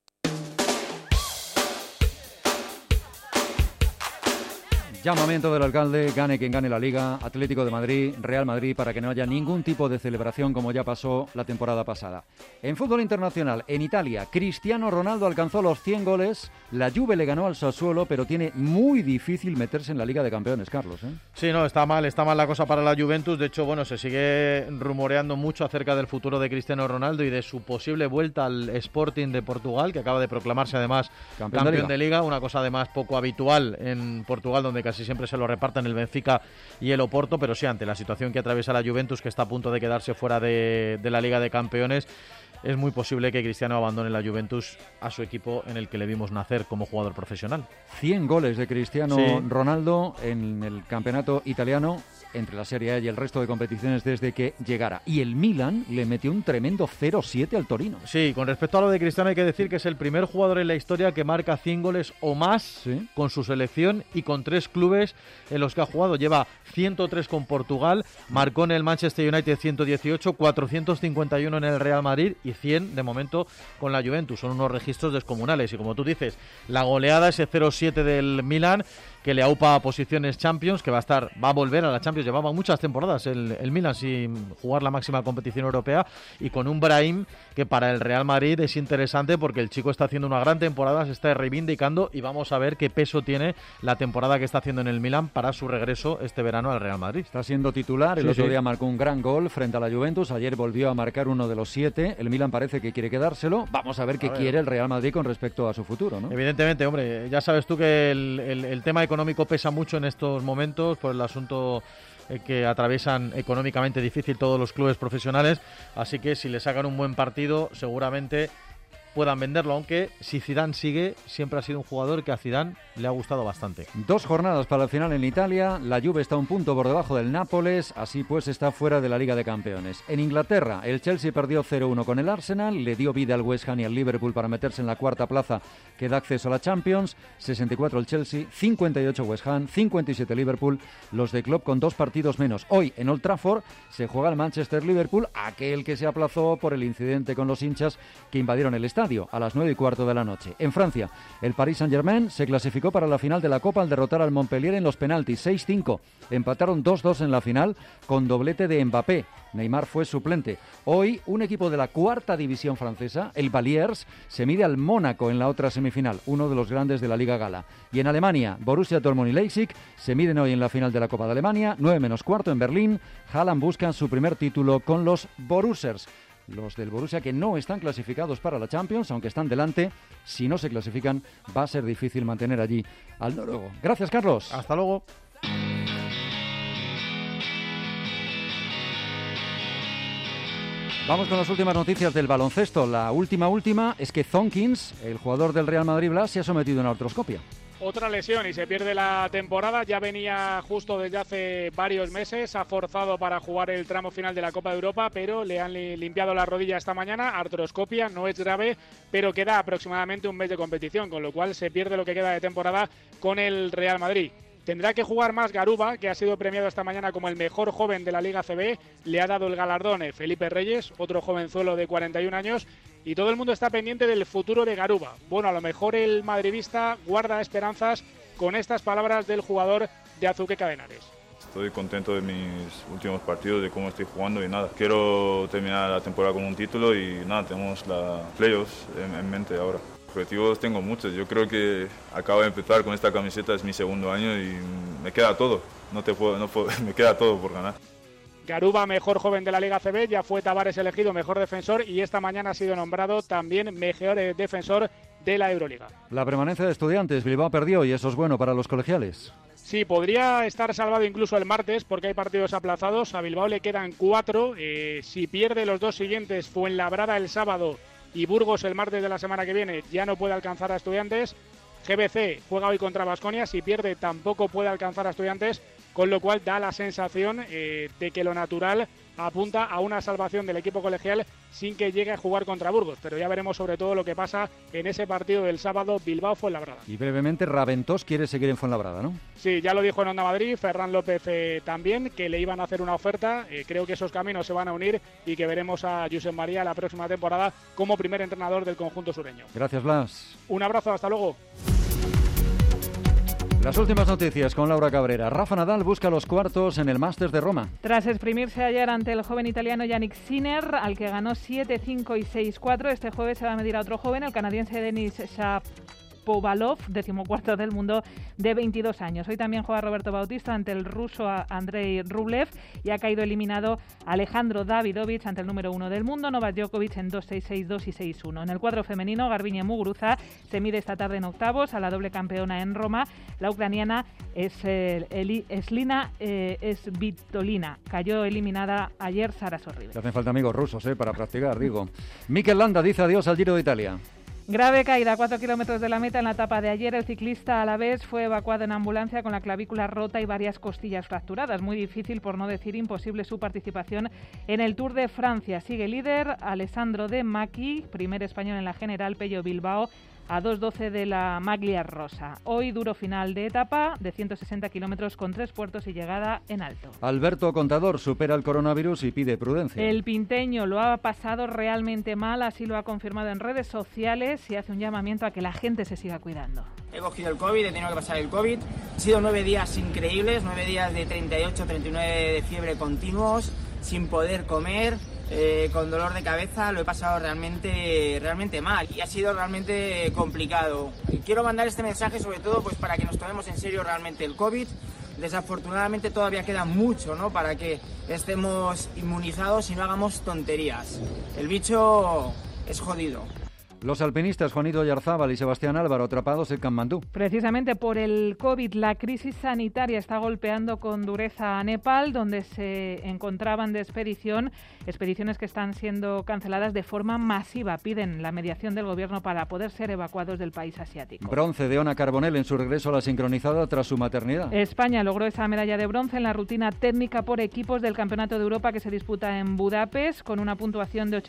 Llamamiento del alcalde: gane quien gane la Liga, Atlético de Madrid, Real Madrid, para que no haya ningún tipo de celebración como ya pasó la temporada pasada. En fútbol internacional, en Italia, Cristiano Ronaldo alcanzó los 100 goles, la Juve le ganó al Sassuolo, pero tiene muy difícil meterse en la Liga de Campeones, Carlos, ¿eh? Sí, no, está mal la cosa para la Juventus. De hecho, bueno, se sigue rumoreando mucho acerca del futuro de Cristiano Ronaldo y de su posible vuelta al Sporting de Portugal, que acaba de proclamarse además campeón de Liga, una cosa además poco habitual en Portugal, donde casi siempre se lo reparten el Benfica y el Oporto, pero sí, ante la situación que atraviesa la Juventus, que está a punto de quedarse fuera de la Liga de Campeones, es muy posible que Cristiano abandone la Juventus, a su equipo en el que le vimos nacer como jugador profesional. 100 goles de Cristiano Ronaldo en el campeonato italiano, entre la Serie A y el resto de competiciones desde que llegara. Y el Milan le metió un tremendo 0-7 al Torino. Sí, con respecto a lo de Cristiano hay que decir que es el primer jugador en la historia que marca 100 goles o más con su selección y con 3 clubes en los que ha jugado. Lleva 103 con Portugal, marcó en el Manchester United 118, 451 en el Real Madrid y 100 de momento con la Juventus. Son unos registros descomunales y, como tú dices, la goleada, ese 0-7 del Milan, que le aupa a posiciones Champions, que va a volver a la Champions. Llevaba muchas temporadas el Milan sin jugar la máxima competición europea, y con un Brahim que para el Real Madrid es interesante porque el chico está haciendo una gran temporada, se está reivindicando, y vamos a ver qué peso tiene la temporada que está haciendo en el Milan para su regreso este verano al Real Madrid. Está siendo titular, el otro día marcó un gran gol frente a la Juventus, ayer volvió a marcar uno de los 7, el Milan parece que quiere quedárselo, vamos a ver qué quiere el Real Madrid con respecto a su futuro, ¿no? Evidentemente, hombre, ya sabes tú que el tema económico pesa mucho en estos momentos por el asunto que atraviesan económicamente difícil todos los clubes profesionales, así que si le sacan un buen partido seguramente puedan venderlo, aunque si Zidane sigue, siempre ha sido un jugador que a Zidane le ha gustado bastante. 2 jornadas para el final en Italia, la Juve está un punto por debajo del Nápoles, así pues está fuera de la Liga de Campeones. En Inglaterra, el Chelsea perdió 0-1 con el Arsenal, le dio vida al West Ham y al Liverpool para meterse en la 4ª plaza que da acceso a la Champions. 64 el Chelsea, 58 West Ham, 57 Liverpool, los de Klopp con 2 partidos menos. Hoy en Old Trafford se juega el Manchester-Liverpool, aquel que se aplazó por el incidente con los hinchas que invadieron el estadio, a las 9:15 de la noche. En Francia, el Paris Saint-Germain se clasificó para la final de la Copa al derrotar al Montpellier en los penaltis, 6-5. Empataron 2-2 en la final con doblete de Mbappé. Neymar fue suplente. Hoy, un equipo de la 4ª división francesa, el Baliers, se mide al Mónaco en la otra semifinal, uno de los grandes de la Liga Gala. Y en Alemania, Borussia Dortmund y Leipzig se miden hoy en la final de la Copa de Alemania, 9:15 en Berlín. Haaland busca su primer título con los Borussers. Los del Borussia, que no están clasificados para la Champions, aunque están delante, si no se clasifican va a ser difícil mantener allí al noruego. Gracias, Carlos. Hasta luego. Vamos con las últimas noticias del baloncesto. La última es que Zonkins, el jugador del Real Madrid Blas, se ha sometido a una artroscopia. Otra lesión y se pierde la temporada. Ya venía justo desde hace varios meses. Ha forzado para jugar el tramo final de la Copa de Europa, pero le han limpiado la rodilla esta mañana. Artroscopia, no es grave, pero queda aproximadamente un mes de competición, con lo cual se pierde lo que queda de temporada con el Real Madrid. Tendrá que jugar más Garuba, que ha sido premiado esta mañana como el mejor joven de la Liga CB. Le ha dado el galardón Felipe Reyes, otro jovenzuelo de 41 años. Y todo el mundo está pendiente del futuro de Garuba. Bueno, a lo mejor el madridista guarda esperanzas con estas palabras del jugador de Azuque Cadenares. Estoy contento de mis últimos partidos, de cómo estoy jugando y nada. Quiero terminar la temporada con un título y nada, tenemos la playoffs en mente ahora. Objetivos tengo muchos. Yo creo que acabo de empezar con esta camiseta, es mi segundo año y me queda todo. Me queda todo por ganar. Garuba, mejor joven de la Liga ACB, ya fue Tavares elegido mejor defensor y esta mañana ha sido nombrado también mejor defensor de la Euroliga. La permanencia de Estudiantes, Bilbao perdió y eso es bueno para los colegiales. Sí, podría estar salvado incluso el martes porque hay partidos aplazados. A Bilbao le quedan 4. Si pierde los 2 siguientes, Fuenlabrada el sábado y Burgos el martes de la semana que viene, ya no puede alcanzar a Estudiantes. GBC juega hoy contra Baskonia, si pierde tampoco puede alcanzar a Estudiantes, con lo cual da la sensación de que lo natural apunta a una salvación del equipo colegial sin que llegue a jugar contra Burgos, pero ya veremos sobre todo lo que pasa en ese partido del sábado Bilbao-Fuenlabrada. Y brevemente, Raventós quiere seguir en Fuenlabrada, ¿no? Sí, ya lo dijo en Onda Madrid, Ferran López también, que le iban a hacer una oferta. Creo que esos caminos se van a unir y que veremos a Josep María la próxima temporada como primer entrenador del conjunto sureño. Gracias, Blas. Un abrazo, hasta luego. Las últimas noticias con Laura Cabrera. Rafa Nadal busca los cuartos en el Masters de Roma. Tras exprimirse ayer ante el joven italiano Yannick Sinner, al que ganó 7-5 y 6-4, este jueves se va a medir a otro joven, el canadiense Denis Shapovalov, 14º del mundo, de 22 años. Hoy también juega Roberto Bautista ante el ruso Andrei Rublev y ha caído eliminado Alejandro Davidovich ante el número 1 del mundo, Novak Djokovic, en 2-6, 6-2 y 6-1. En el cuadro femenino, Garbiñe Muguruza se mide esta tarde en octavos a la doble campeona en Roma, la ucraniana Slina Svitolina. Cayó eliminada ayer Sara Sorribes. Le hacen falta amigos rusos para practicar, digo. Mikel Landa dice adiós al Giro de Italia. Grave caída a 4 kilómetros de la meta en la etapa de ayer. El ciclista alavés fue evacuado en ambulancia con la clavícula rota y varias costillas fracturadas. Muy difícil, por no decir imposible, su participación en el Tour de Francia. Sigue líder Alessandro De Macchi, primer español en la general, Pello Bilbao, a 2:12 de la Maglia Rosa. Hoy duro final de etapa de 160 kilómetros con 3 puertos y llegada en alto. Alberto Contador supera el coronavirus y pide prudencia. El pinteño lo ha pasado realmente mal, así lo ha confirmado en redes sociales y hace un llamamiento a que la gente se siga cuidando. He cogido el COVID, he tenido que pasar el COVID. Han sido 9 días increíbles, 9 días de 38, 39 de fiebre continuos, sin poder comer. Con dolor de cabeza, lo he pasado realmente mal y ha sido realmente complicado. Quiero mandar este mensaje sobre todo pues para que nos tomemos en serio realmente el COVID. Desafortunadamente todavía queda mucho, ¿no?, para que estemos inmunizados y no hagamos tonterías. El bicho es jodido. Los alpinistas Juanito Oyarzábal y Sebastián Álvaro atrapados en Katmandú. Precisamente por el COVID, la crisis sanitaria está golpeando con dureza a Nepal, donde se encontraban de expediciones que están siendo canceladas de forma masiva. Piden la mediación del gobierno para poder ser evacuados del país asiático. Bronce de Ona Carbonell en su regreso a la sincronizada tras su maternidad. España logró esa medalla de bronce en la rutina técnica por equipos del Campeonato de Europa que se disputa en Budapest, con una puntuación de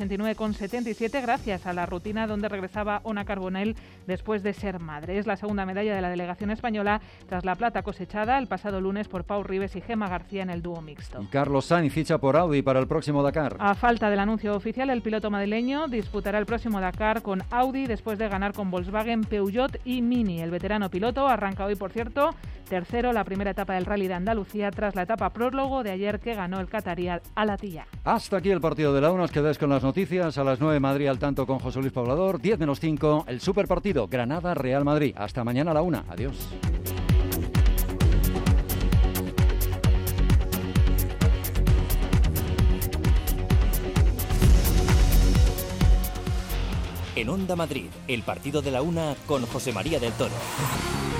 89,77 gracias a la rutina donde regresaba Ona Carbonell después de ser madre. Es la segunda medalla de la delegación española tras la plata cosechada el pasado lunes por Pau Ribes y Gemma García en el dúo mixto. Y Carlos Sainz ficha por Audi para el próximo Dakar. A falta del anuncio oficial, el piloto madrileño disputará el próximo Dakar con Audi después de ganar con Volkswagen, Peugeot y Mini. El veterano piloto arranca hoy, por cierto, tercero la primera etapa del Rally de Andalucía tras la etapa prólogo de ayer que ganó el catarí Al-Attiyah. Hasta aquí el partido de la 1. Os quedáis con las noticias. A las 9 Madrid al tanto con José Luis Poblador. 10 menos 5, el superpartido Granada-Real Madrid. Hasta mañana a la 1. Adiós. En Onda Madrid, el partido de la 1 con José María del Toro.